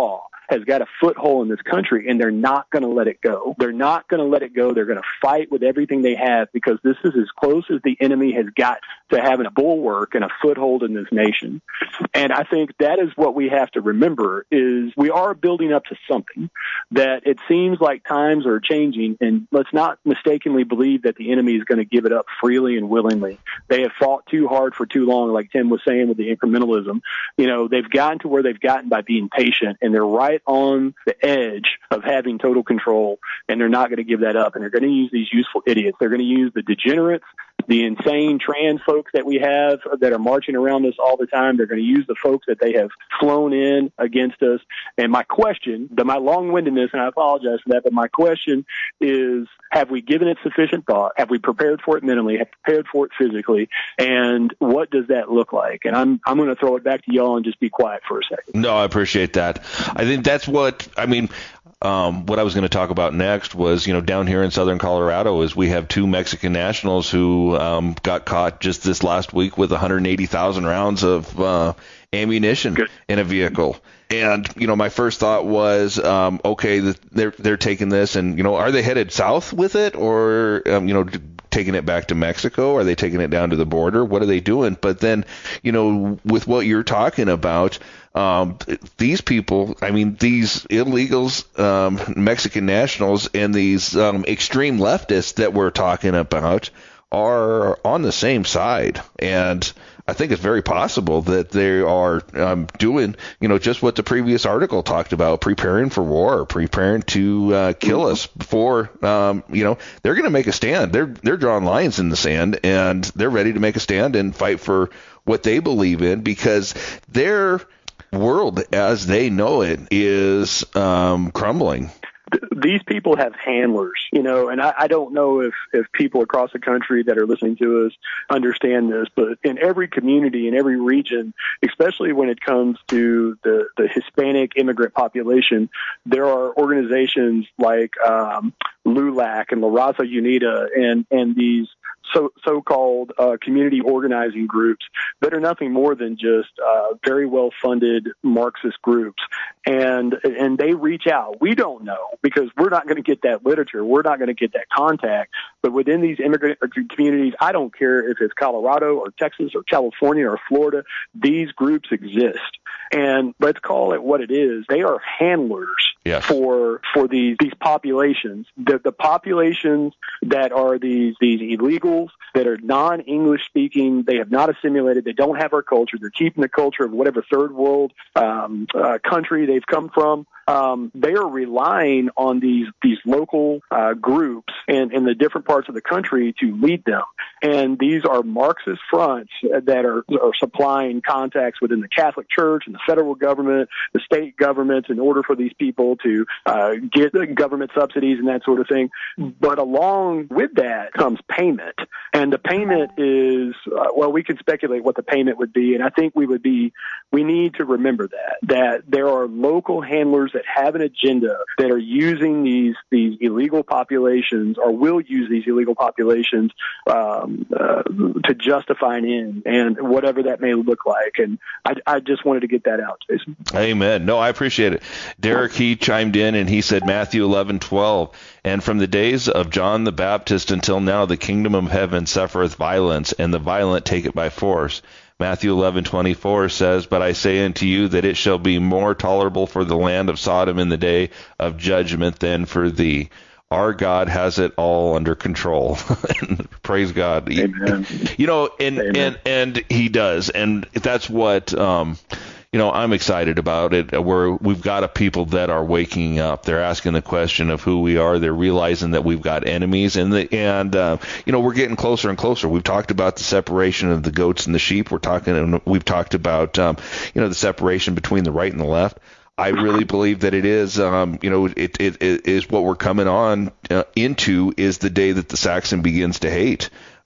has got a foothold in this country, and they're not going to let it go. They're not going to let it go. They're going to fight with everything they have, because this is as close as the enemy has got to having a bulwark and a foothold in this nation. And I think that is what we have to remember, is we are building up to something that it seems like times are changing, and let's not mistakenly believe that the enemy is going to give it up freely and willingly. They have fought too hard for too long, like Tim was saying with the incrementalism. You know, they've gotten to where they've gotten by being patient, and they're right on the edge of having total control, and they're not going to give that up. And they're going to use these useful idiots. They're going to use the degenerates, the insane trans folks that we have that are marching around us all the time. They're going to use the folks that they have flown in against us. And my question, the, my long-windedness, and I apologize for that, but my question is, have we given it sufficient thought? Have we prepared for it mentally? Have we prepared for it physically? And what does that look like? And I'm I'm going to throw it back to y'all and just be quiet for a second. No, I appreciate that. I think that's what, I mean, Um, what I was going to talk about next was, you know, down here in southern Colorado is we have two Mexican nationals who um, got caught just this last week with one hundred eighty thousand rounds of uh, ammunition Good. in a vehicle. And, you know, my first thought was, um, okay, they're they're taking this and, you know, are they headed south with it, or, um, you know, taking it back to Mexico? Are they taking it down to the border? What are they doing? But then, you know, with what you're talking about, um, these people, I mean, these illegals, um, Mexican nationals, and these um, extreme leftists that we're talking about are on the same side. And I think it's very possible that they are um, doing, you know, just what the previous article talked about, preparing for war, preparing to uh, kill us before, um, you know, they're going to make a stand. They're they're drawing lines in the sand, and they're ready to make a stand and fight for what they believe in, because their world as they know it is um, crumbling. These people have handlers, you know, and I, I don't know if, if people across the country that are listening to us understand this, but in every community, in every region, especially when it comes to the, the Hispanic immigrant population, there are organizations like um, LULAC and La Raza Unida and, and these so, so-called uh, community organizing groups that are nothing more than just uh, very well-funded Marxist groups. And and they reach out. We don't know, because we're not going to get that literature. We're not going to get that contact. But within these immigrant communities, I don't care if it's Colorado or Texas or California or Florida, these groups exist. And let's call it what it is. They are handlers yes. for for these these populations. The the populations that are these these illegals that are non-English speaking, they have not assimilated, they don't have our culture, they're keeping the culture of whatever third world um, uh, country they've come from. Um, they are relying on these these local uh, groups in, in the different parts of the country to lead them. And these are Marxist fronts that are, are supplying contacts within the Catholic Church and the federal government, the state governments, in order for these people to uh, get government subsidies and that sort of thing. But along with that comes payment. And the payment is, uh, well, we can speculate what the payment would be. And I think we would be, we need to remember that, that there are local handlers that have an agenda that are using these, these illegal populations, or will use these illegal populations um, uh, to justify an end, and whatever that may look like. And I, I just wanted to get that out, Jason. Amen. No, I appreciate it. Derek, he chimed in and he said Matthew eleven twelve, and from the days of John the Baptist until now, the kingdom of heaven suffereth violence, and the violent take it by force. Matthew eleven twenty-four says, but I say unto you that it shall be more tolerable for the land of Sodom in the day of judgment than for thee. Our God has it all under control. Praise God. Amen. You know, and, Amen. and, and he does. And that's what, um, you know, I'm excited about it. Where we've got a people that are waking up. They're asking the question of who we are. They're realizing that we've got enemies, and the, and uh, you know, we're getting closer and closer. We've talked about the separation of the goats and the sheep. We're talking. We've talked about um, you know, the separation between the right and the left. I really believe that it is, um, you know, it, it, it is what we're coming on uh, into is the day that the Saxon begins to hate.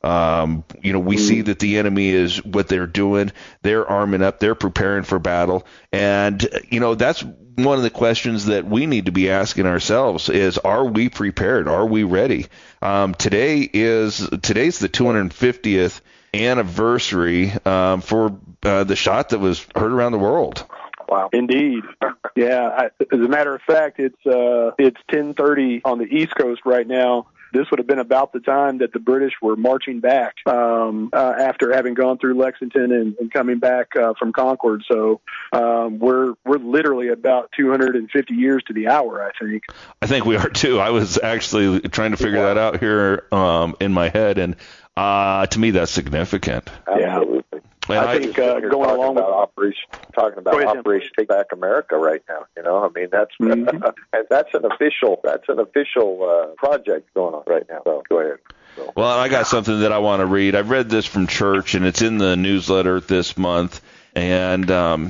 Um, you know, we see that the enemy is what they're doing. They're arming up. They're preparing for battle. And, you know, that's one of the questions that we need to be asking ourselves is, are we prepared? Are we ready? Um, today is today's the two hundred fiftieth anniversary um, for uh, the shot that was heard around the world. Wow. Indeed. Yeah. I, as a matter of fact, it's uh, it's ten thirty on the East Coast right now. This would have been about the time that the British were marching back um, uh, after having gone through Lexington and, and coming back uh, from Concord. So um, we're we're literally about two hundred fifty years to the hour, I think. I think we are too. I was actually trying to figure that out here um, in my head, and uh, to me that's significant. Absolutely. And I, I think uh, going along about with Operation, talking about ahead, Operation Take Back America right now. You know, I mean that's mm-hmm. and that's an official that's an official uh, project going on right now. So go ahead. So. Well, I got something that I want to read. I've read this from church, and it's in the newsletter this month. And um,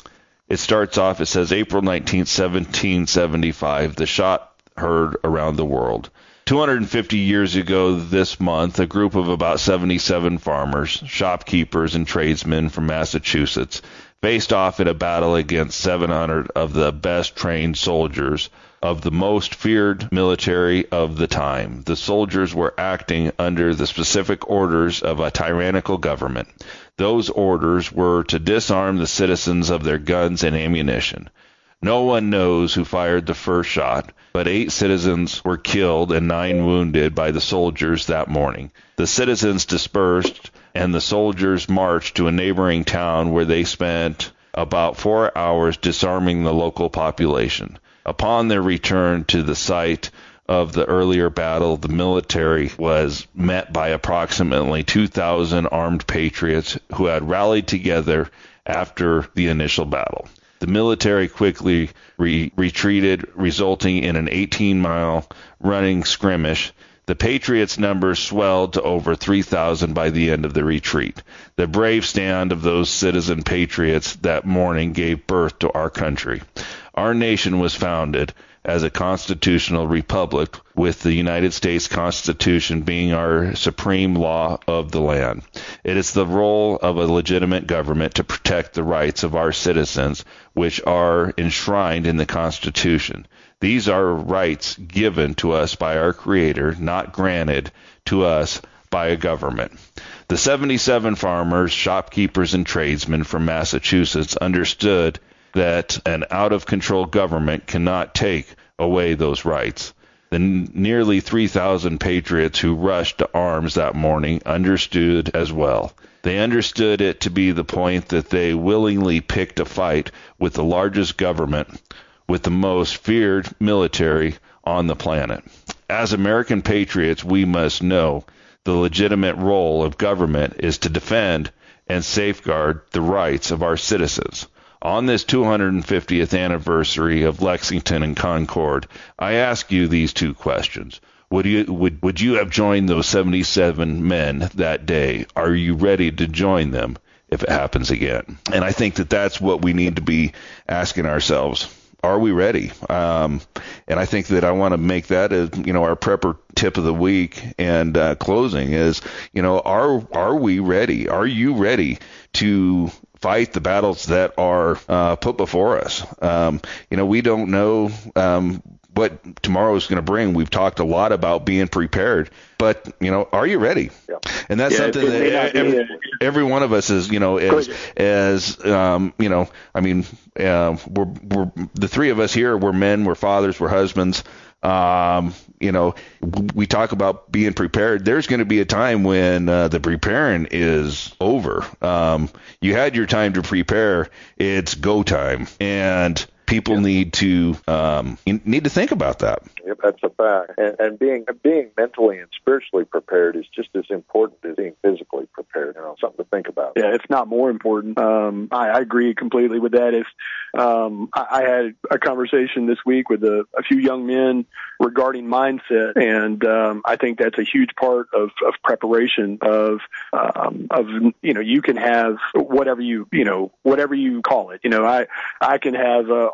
it starts off, it says, April nineteenth, seventeen seventy-five, the shot heard around the world. two hundred fifty years ago this month, a group of about seventy-seven farmers, shopkeepers, and tradesmen from Massachusetts faced off in a battle against seven hundred of the best trained soldiers of the most feared military of the time. The soldiers were acting under the specific orders of a tyrannical government. Those orders were to disarm the citizens of their guns and ammunition. No one knows who fired the first shot, but eight citizens were killed and nine wounded by the soldiers that morning. The citizens dispersed, and the soldiers marched to a neighboring town where they spent about four hours disarming the local population. Upon their return to the site of the earlier battle, the military was met by approximately two thousand armed patriots who had rallied together after the initial battle. The military quickly re- retreated, resulting in an eighteen-mile running skirmish. The Patriots' numbers swelled to over three thousand by the end of the retreat. The brave stand of those citizen patriots that morning gave birth to our country. Our nation was founded as a constitutional republic, with the United States Constitution being our supreme law of the land. It is the role of a legitimate government to protect the rights of our citizens, which are enshrined in the Constitution. These are rights given to us by our Creator, not granted to us by a government. The seventy-seven farmers, shopkeepers, and tradesmen from Massachusetts understood that an out-of-control government cannot take away those rights. The n- nearly three thousand patriots who rushed to arms that morning understood as well. They understood it to be the point that they willingly picked a fight with the largest government, with the most feared military on the planet. As American patriots, we must know the legitimate role of government is to defend and safeguard the rights of our citizens. On this two hundred fiftieth anniversary of Lexington and Concord, I ask you these two questions. Would you would would you have joined those seventy-seven men that day? Are you ready to join them if it happens again? And I think that that's what we need to be asking ourselves. Are we ready? Um, and I think that I want to make that as, you know, our prepper tip of the week and uh, closing is, you know, are are we ready? Are you ready to fight the battles that are uh, put before us? Um, you know, we don't know um, what tomorrow is going to bring. We've talked a lot about being prepared, but, you know, are you ready? Yeah. And that's yeah, something that every, a... every one of us is, you know, as, as um, you know, I mean, uh, we're, we're the three of us here, we're men, we're fathers, we're husbands. Um, you know, we talk about being prepared. There's going to be a time when uh, the preparing is over. Um, you had your time to prepare. It's go time. And people yeah. need to um, need to think about that. Yep, that's a fact. And, and being being mentally and spiritually prepared is just as important as being physically prepared. You know, something to think about. Yeah, if not more important. Um, I, I agree completely with that. If um, I, I had a conversation this week with a, a few young men regarding mindset, and um, I think that's a huge part of, of preparation. Of um, of you know, you can have whatever you you know whatever you call it. You know, I I can have uh,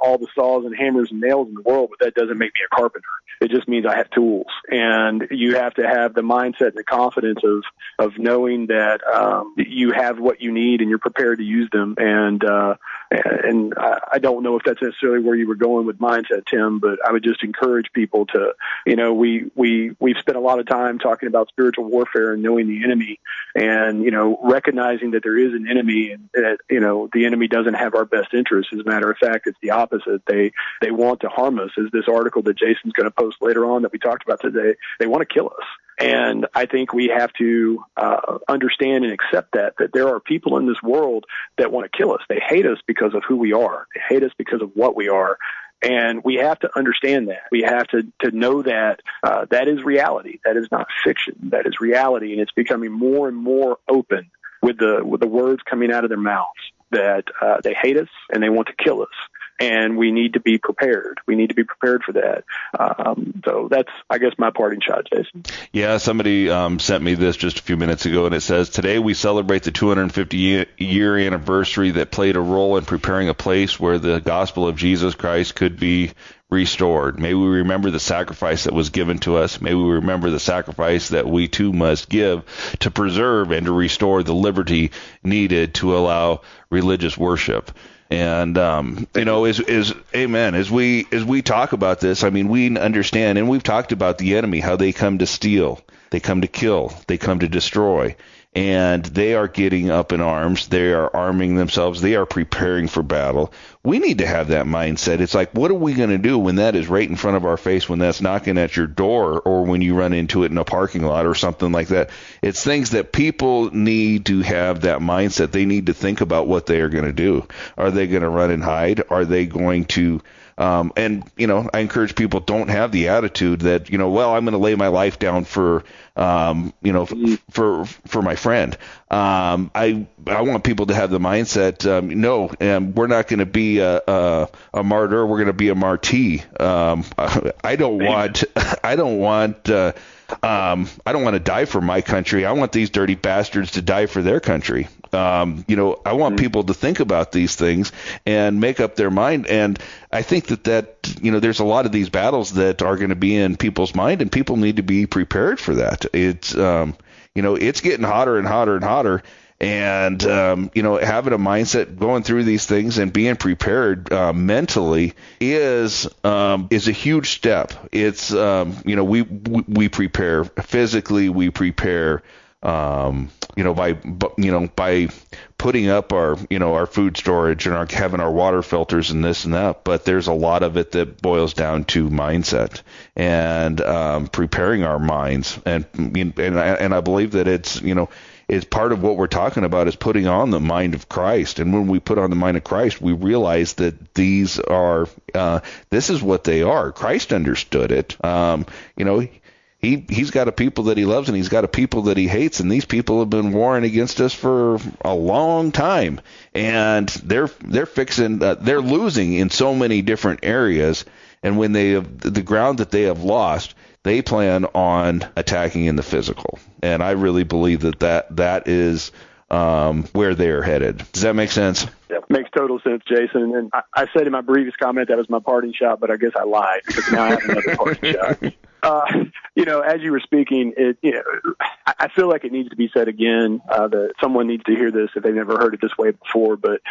all the saws and hammers and nails in the world, but that doesn't make me a carpenter. It just means I have tools. And you have to have the mindset and the confidence of, of knowing that um, you have what you need and you're prepared to use them. And uh, and I don't know if that's necessarily where you were going with mindset, Tim, but I would just encourage people to, you know, we, we, we've spent a lot of time talking about spiritual warfare and knowing the enemy and, you know, recognizing that there is an enemy and that, you know, the enemy doesn't have our best interests. As a matter of fact, it's the opposite. They, they want to harm us. As this article that Jason's going to post later on that we talked about today, they want to kill us. And I think we have to uh, understand and accept that, that there are people in this world that want to kill us. They hate us because of who we are. They hate us because of what we are. And we have to understand that. We have to, to know that uh, that is reality. That is not fiction. That is reality. And it's becoming more and more open with the, with the words coming out of their mouths that uh, they hate us and they want to kill us. And we need to be prepared. We need to be prepared for that. Um, so that's, I guess, my parting shot, Jason. Yeah, somebody um, sent me this just a few minutes ago, and it says, today we celebrate the two hundred fifty year anniversary that played a role in preparing a place where the gospel of Jesus Christ could be restored. May we remember the sacrifice that was given to us. May we remember the sacrifice that we too must give to preserve and to restore the liberty needed to allow religious worship. And, um, you know, is, is, amen. As we, as we talk about this, I mean, we understand, and we've talked about the enemy, how they come to steal, they come to kill, they come to destroy, and they are getting up in arms. They are arming themselves. They are preparing for battle. We need to have that mindset. It's like, what are we going to do when that is right in front of our face, when that's knocking at your door, or when you run into it in a parking lot or something like that? It's things that people need to have that mindset. They need to think about what they are going to do. Are they going to run and hide? Are they going to Um, and, you know, I encourage people, don't have the attitude that, you know, well, I'm going to lay my life down for, um, you know, f- for, for my friend. Um, I, I want people to have the mindset, um, no, um, we're not going to be a, a, a martyr. We're going to be a martyr. Um, I don't want, I don't want, uh, Um, I don't want to die for my country. I want these dirty bastards to die for their country. Um, you know, I want people to think about these things and make up their mind. And I think that, that, you know, there's a lot of these battles that are going to be in people's mind, and people need to be prepared for that. It's, um, you know, it's getting hotter and hotter and hotter. And, um, you know, having a mindset going through these things and being prepared uh, mentally is um, is a huge step. It's, um, you know, we we prepare physically, we prepare, um, you know, by, you know, by putting up our, you know, our food storage and our having our water filters and this and that. But there's a lot of it that boils down to mindset and um, preparing our minds. And and I, and I believe that it's, you know, is part of what we're talking about is putting on the mind of Christ. And when we put on the mind of Christ, we realize that these are, uh, this is what they are. Christ understood it. Um, you know, he, he's got a people that he loves and he's got a people that he hates. And these people have been warring against us for a long time. And they're, they're fixing, uh, they're losing in so many different areas. And when they have the ground that they have lost, they plan on attacking in the physical. And I really believe that that, that is um, where they're headed. Does that make sense? Yeah, makes total sense, Jason. And I, I said in my previous comment that was my parting shot, but I guess I lied because now I have another parting shot. Uh, you know, as you were speaking, it, you know, I feel like it needs to be said again, uh, that someone needs to hear this if they've never heard it this way before. But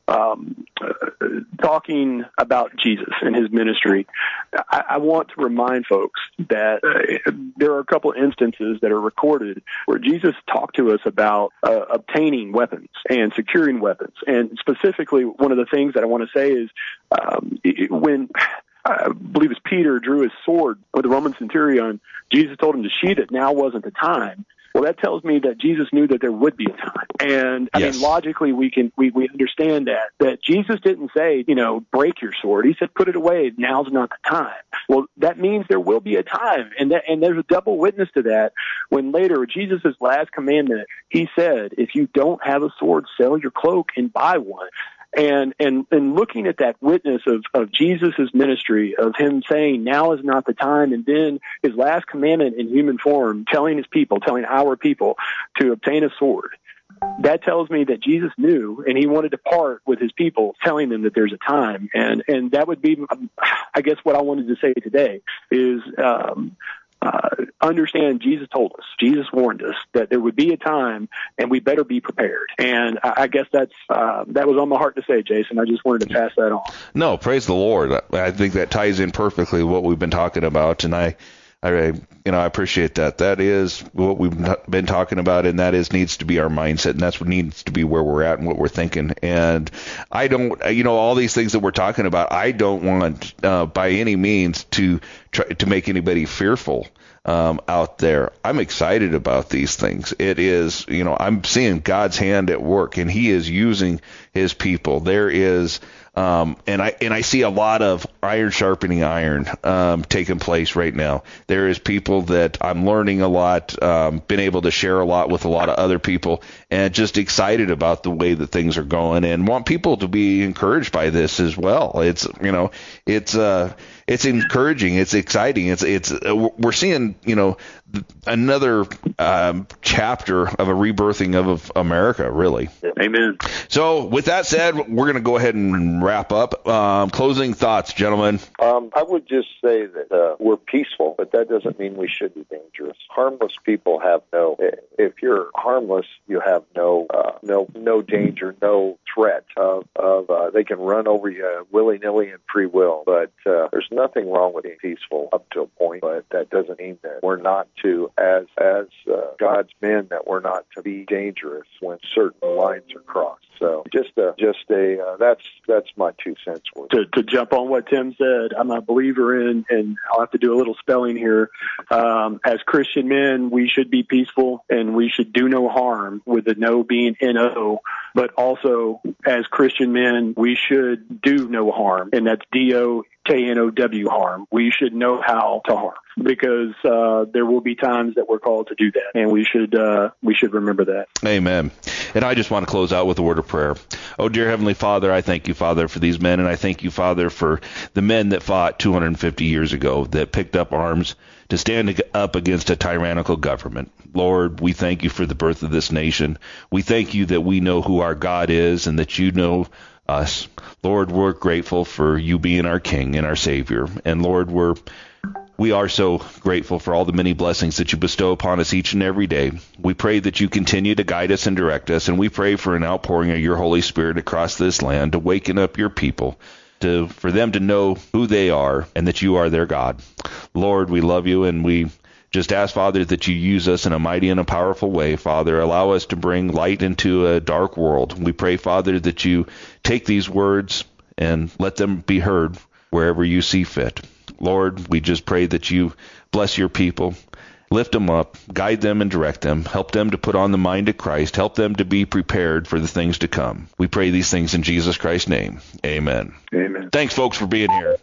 Um, uh, talking about Jesus and his ministry, I, I want to remind folks that uh, there are a couple of instances that are recorded where Jesus talked to us about uh, obtaining weapons and securing weapons. And specifically, one of the things that I want to say is um, it, when I believe it's Peter drew his sword with the Roman centurion, Jesus told him to sheath it. Now wasn't the time. Well, that tells me that Jesus knew that there would be a time. And I yes. mean, logically, we can, we, we understand that, that Jesus didn't say, you know, break your sword. He said, put it away. Now's not the time. Well, that means there will be a time. And that, and there's a double witness to that when later Jesus' last commandment, he said, if you don't have a sword, sell your cloak and buy one. And, and, and looking at that witness of, of Jesus' ministry, of him saying, now is not the time, and then his last commandment in human form, telling his people, telling our people to obtain a sword. that tells me that Jesus knew, and he wanted to part with his people, telling them that there's a time. And, and that would be, I guess, what I wanted to say today is, um, uh, understand Jesus told us, Jesus warned us that there would be a time and we better be prepared. And I, I guess that's, uh, that was on my heart to say, Jason. I just wanted to pass that on. No, praise the Lord. I think that ties in perfectly what we've been talking about. And I, I, you know, I appreciate that. That is what we've been talking about, and that is needs to be our mindset, and that's what needs to be where we're at and what we're thinking. And I don't, you know, all these things that we're talking about, I don't want uh, by any means to try to make anybody fearful um, out there. I'm excited about these things. It is, you know, I'm seeing God's hand at work, and He is using His people. There is. Um, and I and I see a lot of iron sharpening iron um, taking place right now. There is people that I'm learning a lot, um, been able to share a lot with a lot of other people, and just excited about the way that things are going, and want people to be encouraged by this as well. It's you know, it's uh, it's encouraging, it's exciting, it's it's uh, we're seeing you know another um, chapter of a rebirthing of, of America, really. Amen. So with that said, we're going to go ahead and wrap up. Um, closing thoughts, gentlemen. Um, I would just say that uh, we're peaceful, but that doesn't mean we should be dangerous. Harmless people have no. If you're harmless, you have no uh, no no danger, no threat of of uh, they can run over you willy nilly in free will. But uh, there's nothing wrong with being peaceful up to a point. But that doesn't mean that we're not to, as as uh, God's men, that we're not to be dangerous when certain lines are crossed. So just a, just a, uh, that's, that's my two cents worth. To, to jump on what Tim said, I'm a believer in, and I'll have to do a little spelling here. Um, as Christian men, we should be peaceful and we should do no harm, with the no being N O, but also as Christian men, we should do no harm, and that's D O K N O W, harm. We should know how to harm, because uh, there will be times that we're called to do that, and we should uh, we should remember that. Amen. And I just want to close out with a word of prayer. Oh, dear Heavenly Father, I thank you, Father, for these men, and I thank you, Father, for the men that fought two hundred fifty years ago, that picked up arms to stand up against a tyrannical government. Lord, we thank you for the birth of this nation. We thank you that we know who our God is and that you know us. Lord, we're grateful for you being our King and our Savior. And Lord, we're we are so grateful for all the many blessings that you bestow upon us each and every day. We pray that you continue to guide us and direct us, and we pray for an outpouring of your Holy Spirit across this land to waken up your people, to for them to know who they are and that you are their God. Lord, we love you, and we just ask, Father, that you use us in a mighty and a powerful way. Father, allow us to bring light into a dark world. We pray, Father, that you take these words and let them be heard wherever you see fit. Lord, we just pray that you bless your people, lift them up, guide them and direct them, help them to put on the mind of Christ, help them to be prepared for the things to come. We pray these things in Jesus Christ's name. Amen. Amen. Thanks, folks, for being here.